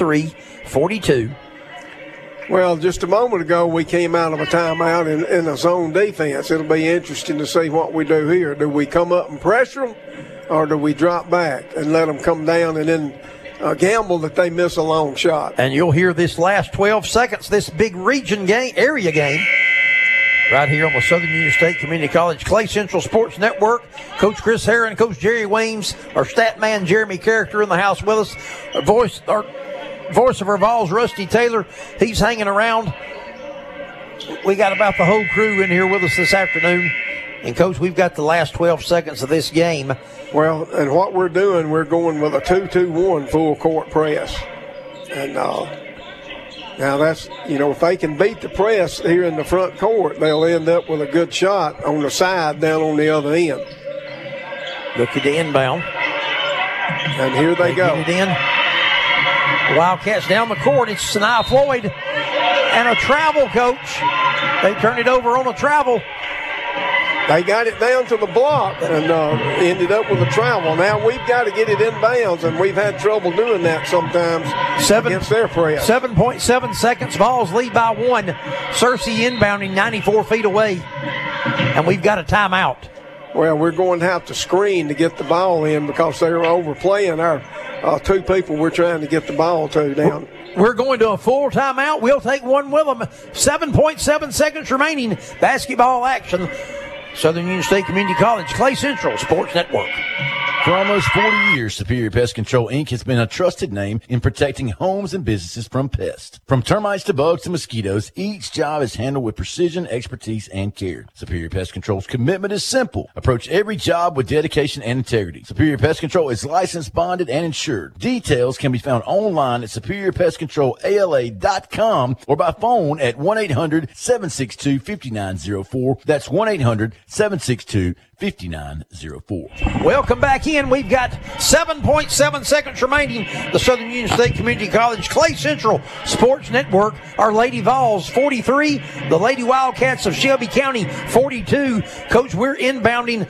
43-42. Well, just a moment ago, we came out of a timeout in a zone defense. It'll be interesting to see what we do here. Do we come up and pressure them, or do we drop back and let them come down and then gamble that they miss a long shot? And you'll hear this last 12 seconds, this big area game, right here on the Southern Union State Community College Clay Central Sports Network. Coach Chris Herron, Coach Jerry Weems, our stat man Jeremy Character in the house with us. Our voice of our Vols, Rusty Taylor, he's hanging around. We got about the whole crew in here with us this afternoon. And, Coach, we've got the last 12 seconds of this game. Well, and what we're doing, we're going with a 2-2-1 full court press. And now that's, if they can beat the press here in the front court, they'll end up with a good shot on the side down on the other end. Look at the inbound. And here they go. Get it in. Wildcats down the court. It's Sanaa Floyd and a travel, Coach. They turned it over on a travel. They got it down to the block and ended up with a travel. Now we've got to get it in bounds, and we've had trouble doing that sometimes against their press. 7.7 seconds. Vols lead by 1. Searcy inbounding 94 feet away. And we've got a timeout. Well, we're going to have to screen to get the ball in because they're overplaying our two people we're trying to get the ball to down. We're going to a full timeout. We'll take one with them. 7.7 seconds remaining. Basketball action. Southern Union State Community College, Clay Central Sports Network. For almost 40 years, Superior Pest Control, Inc. has been a trusted name in protecting homes and businesses from pests. From termites to bugs to mosquitoes, each job is handled with precision, expertise, and care. Superior Pest Control's commitment is simple. Approach every job with dedication and integrity. Superior Pest Control is licensed, bonded, and insured. Details can be found online at SuperiorPestControlALA.com or by phone at 1-800-762-5904. That's 1-800-762-5904. Welcome back in. We've got 7.7 seconds remaining. The Southern Union State Community College Clay Central Sports Network. Our Lady Vols 43, the Lady Wildcats of Shelby County 42. Coach, we're inbounding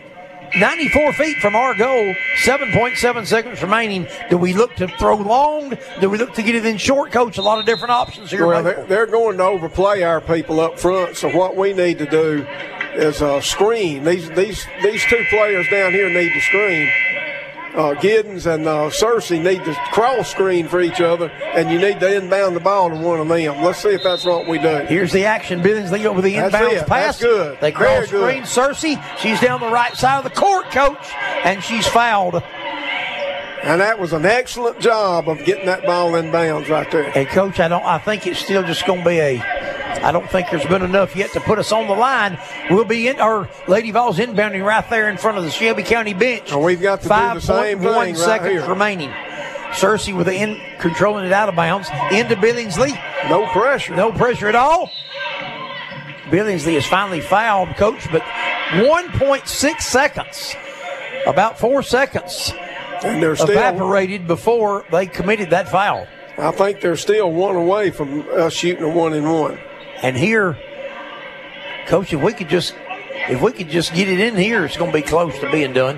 94 feet from our goal. 7.7 seconds remaining. Do we look to throw long? Do we look to get it in short, Coach? A lot of different options here. Well, they're going to overplay our people up front, so what we need to do is screen. These two players down here need to screen. Giddens and Cersei need to cross screen for each other, and you need to inbound the ball to one of them. Let's see if that's what we do. Here's the action. Billingsley over the inbounds pass. That's good. They cross screen Cersei. She's down the right side of the court, Coach, and she's fouled. And that was an excellent job of getting that ball in bounds right there. And Coach, I think it's still just going to be I don't think there's been enough yet to put us on the line. We'll be in, our Lady Vols inbounding right there in front of the Shelby County bench. And we've got to do the same thing 5.1 seconds right remaining. Cersei with controlling it out of bounds into Billingsley. No pressure. No pressure at all. Billingsley is finally fouled, Coach, but 1.6 seconds, about 4 seconds, and they're still evaporated before they committed that foul. I think they're still one away from us shooting a 1-and-1. And here, Coach, if we could just get it in here, it's going to be close to being done.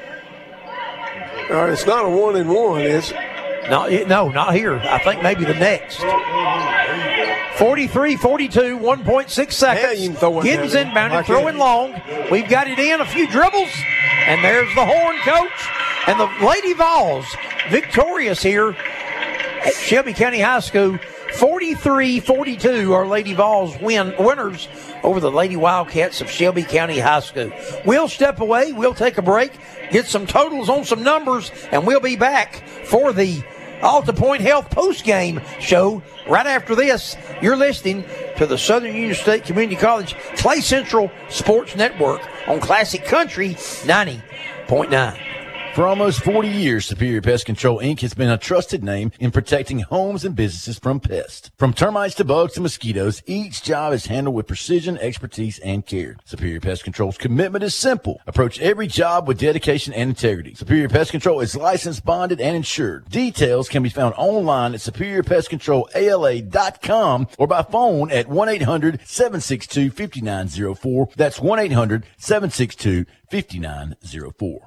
It's not a 1-and-1, is it? No, not here. I think maybe the next. 43-42, 1.6 seconds. Giddens inbounded, throwing long. We've got it in, a few dribbles, and there's the horn, Coach. And the Lady Vols victorious here at Shelby County High School. 43-42, our Lady Vols winners over the Lady Wildcats of Shelby County High School. We'll step away. We'll take a break, get some totals on some numbers, and we'll be back for the Alta Point Health postgame show right after this. You're listening to the Southern Union State Community College Clay Central Sports Network on Classic Country 90.9. For almost 40 years, Superior Pest Control, Inc. has been a trusted name in protecting homes and businesses from pests. From termites to bugs to mosquitoes, each job is handled with precision, expertise, and care. Superior Pest Control's commitment is simple. Approach every job with dedication and integrity. Superior Pest Control is licensed, bonded, and insured. Details can be found online at SuperiorPestControlALA.com or by phone at 1-800-762-5904. That's 1-800-762-5904.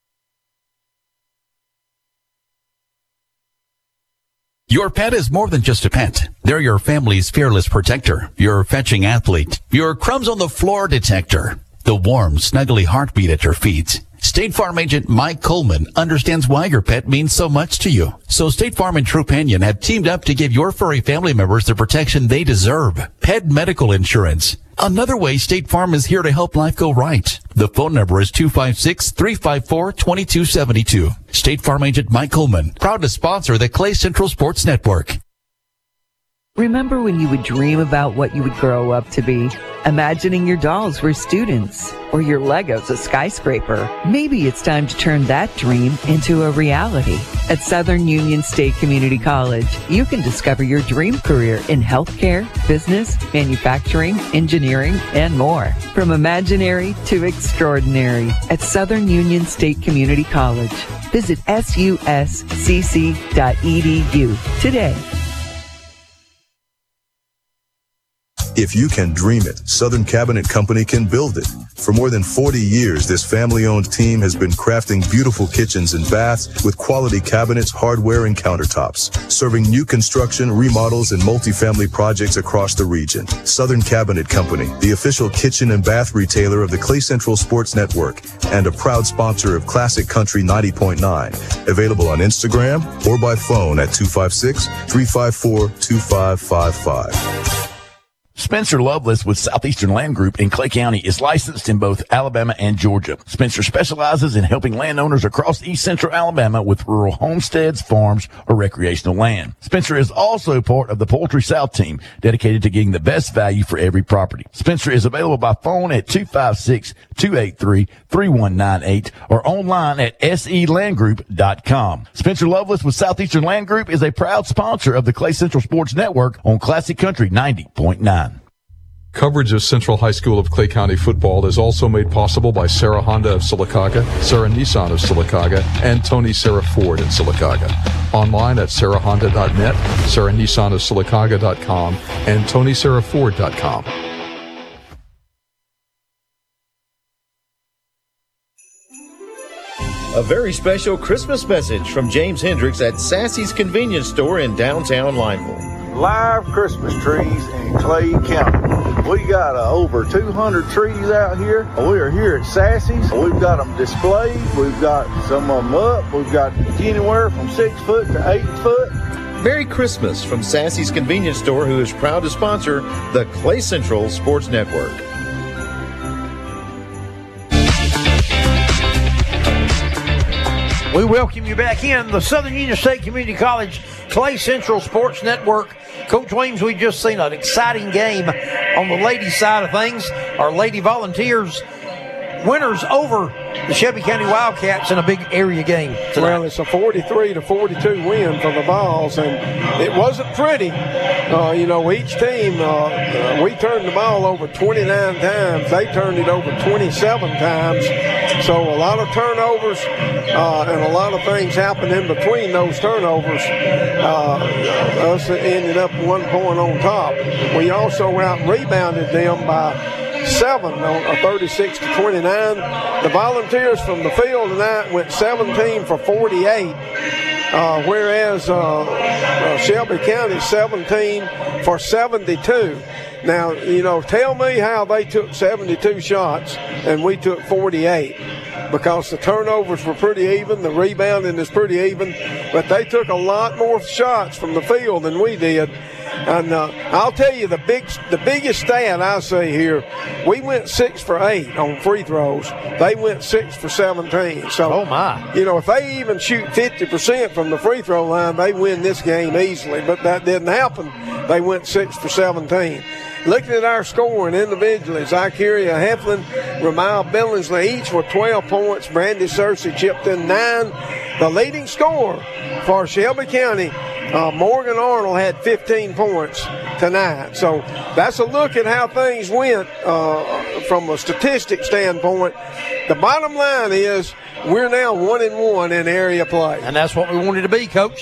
Your pet is more than just a pet. They're your family's fearless protector, your fetching athlete, your crumbs on the floor detector, the warm, snuggly heartbeat at your feet. State Farm agent Mike Coleman understands why your pet means so much to you. So State Farm and Trupanion have teamed up to give your furry family members the protection they deserve. Pet medical insurance. Another way State Farm is here to help life go right. The phone number is 256-354-2272. State Farm agent Mike Coleman, proud to sponsor the Clay Central Sports Network. Remember when you would dream about what you would grow up to be? Imagining your dolls were students or your Legos a skyscraper. Maybe it's time to turn that dream into a reality. At Southern Union State Community College, you can discover your dream career in healthcare, business, manufacturing, engineering, and more. From imaginary to extraordinary at Southern Union State Community College. Visit suscc.edu today. If you can dream it, Southern Cabinet Company can build it. For more than 40 years, this family-owned team has been crafting beautiful kitchens and baths with quality cabinets, hardware, and countertops, serving new construction, remodels, and multifamily projects across the region. Southern Cabinet Company, the official kitchen and bath retailer of the Clay Central Sports Network and a proud sponsor of Classic Country 90.9. Available on Instagram or by phone at 256-354-2555. Spencer Loveless with Southeastern Land Group in Clay County is licensed in both Alabama and Georgia. Spencer specializes in helping landowners across East Central Alabama with rural homesteads, farms, or recreational land. Spencer is also part of the Poultry South team, dedicated to getting the best value for every property. Spencer is available by phone at 256-283-3198 or online at selandgroup.com. Spencer Loveless with Southeastern Land Group is a proud sponsor of the Clay Central Sports Network on Classic Country 90.9. Coverage of Central High School of Clay County football is also made possible by Sarah Honda of Sylacauga, Sarah Nissan of Sylacauga, and Tony Sarah Ford in Sylacauga. Online at sarahhonda.net, Sarah Nissan of Sylacauga.com, and TonySarahFord.com. A very special Christmas message from James Hendricks at Sassy's Convenience Store in downtown Lineville. Live Christmas trees in Clay County. We got over 200 trees out here. We are here at Sassy's. We've got them displayed. We've got some of them up. We've got anywhere from 6 foot to 8 foot. Merry Christmas from Sassy's Convenience Store, who is proud to sponsor the Clay Central Sports Network. We welcome you back in the Southern Union State Community College Clay Central Sports Network. Coach Weems, we've just seen an exciting game on the ladies' side of things. Our Lady Volunteers winners over the Shelby County Wildcats in a big area game tonight. Well, it's a 43-42 win for the Vols, and it wasn't pretty. Each team, we turned the ball over 29 times. They turned it over 27 times. So a lot of turnovers and a lot of things happened in between those turnovers. Us ended up 1 point on top. We also out-rebounded them by 7 on a 36-29. The Volunteers from the field tonight went 17 for 48, whereas Shelby County 17 for 72. Now, tell me how they took 72 shots and we took 48, because the turnovers were pretty even, the rebounding is pretty even, but they took a lot more shots from the field than we did. And I'll tell you the biggest stat I see here, we went 6 for 8 on free throws. They went 6 for 17. So, oh my! If they even shoot 50% from the free throw line, they win this game easily. But that didn't happen. They went 6 for 17. Looking at our scoring individually, Zykeria Heflin, Ramil Billingsley, each with 12 points. Brandy Searcy chipped in 9. The leading scorer for Shelby County, Morgan Arnold, had 15 points tonight. So that's a look at how things went from a statistic standpoint. The bottom line is we're now 1-1 in area play. And that's what we wanted to be, Coach.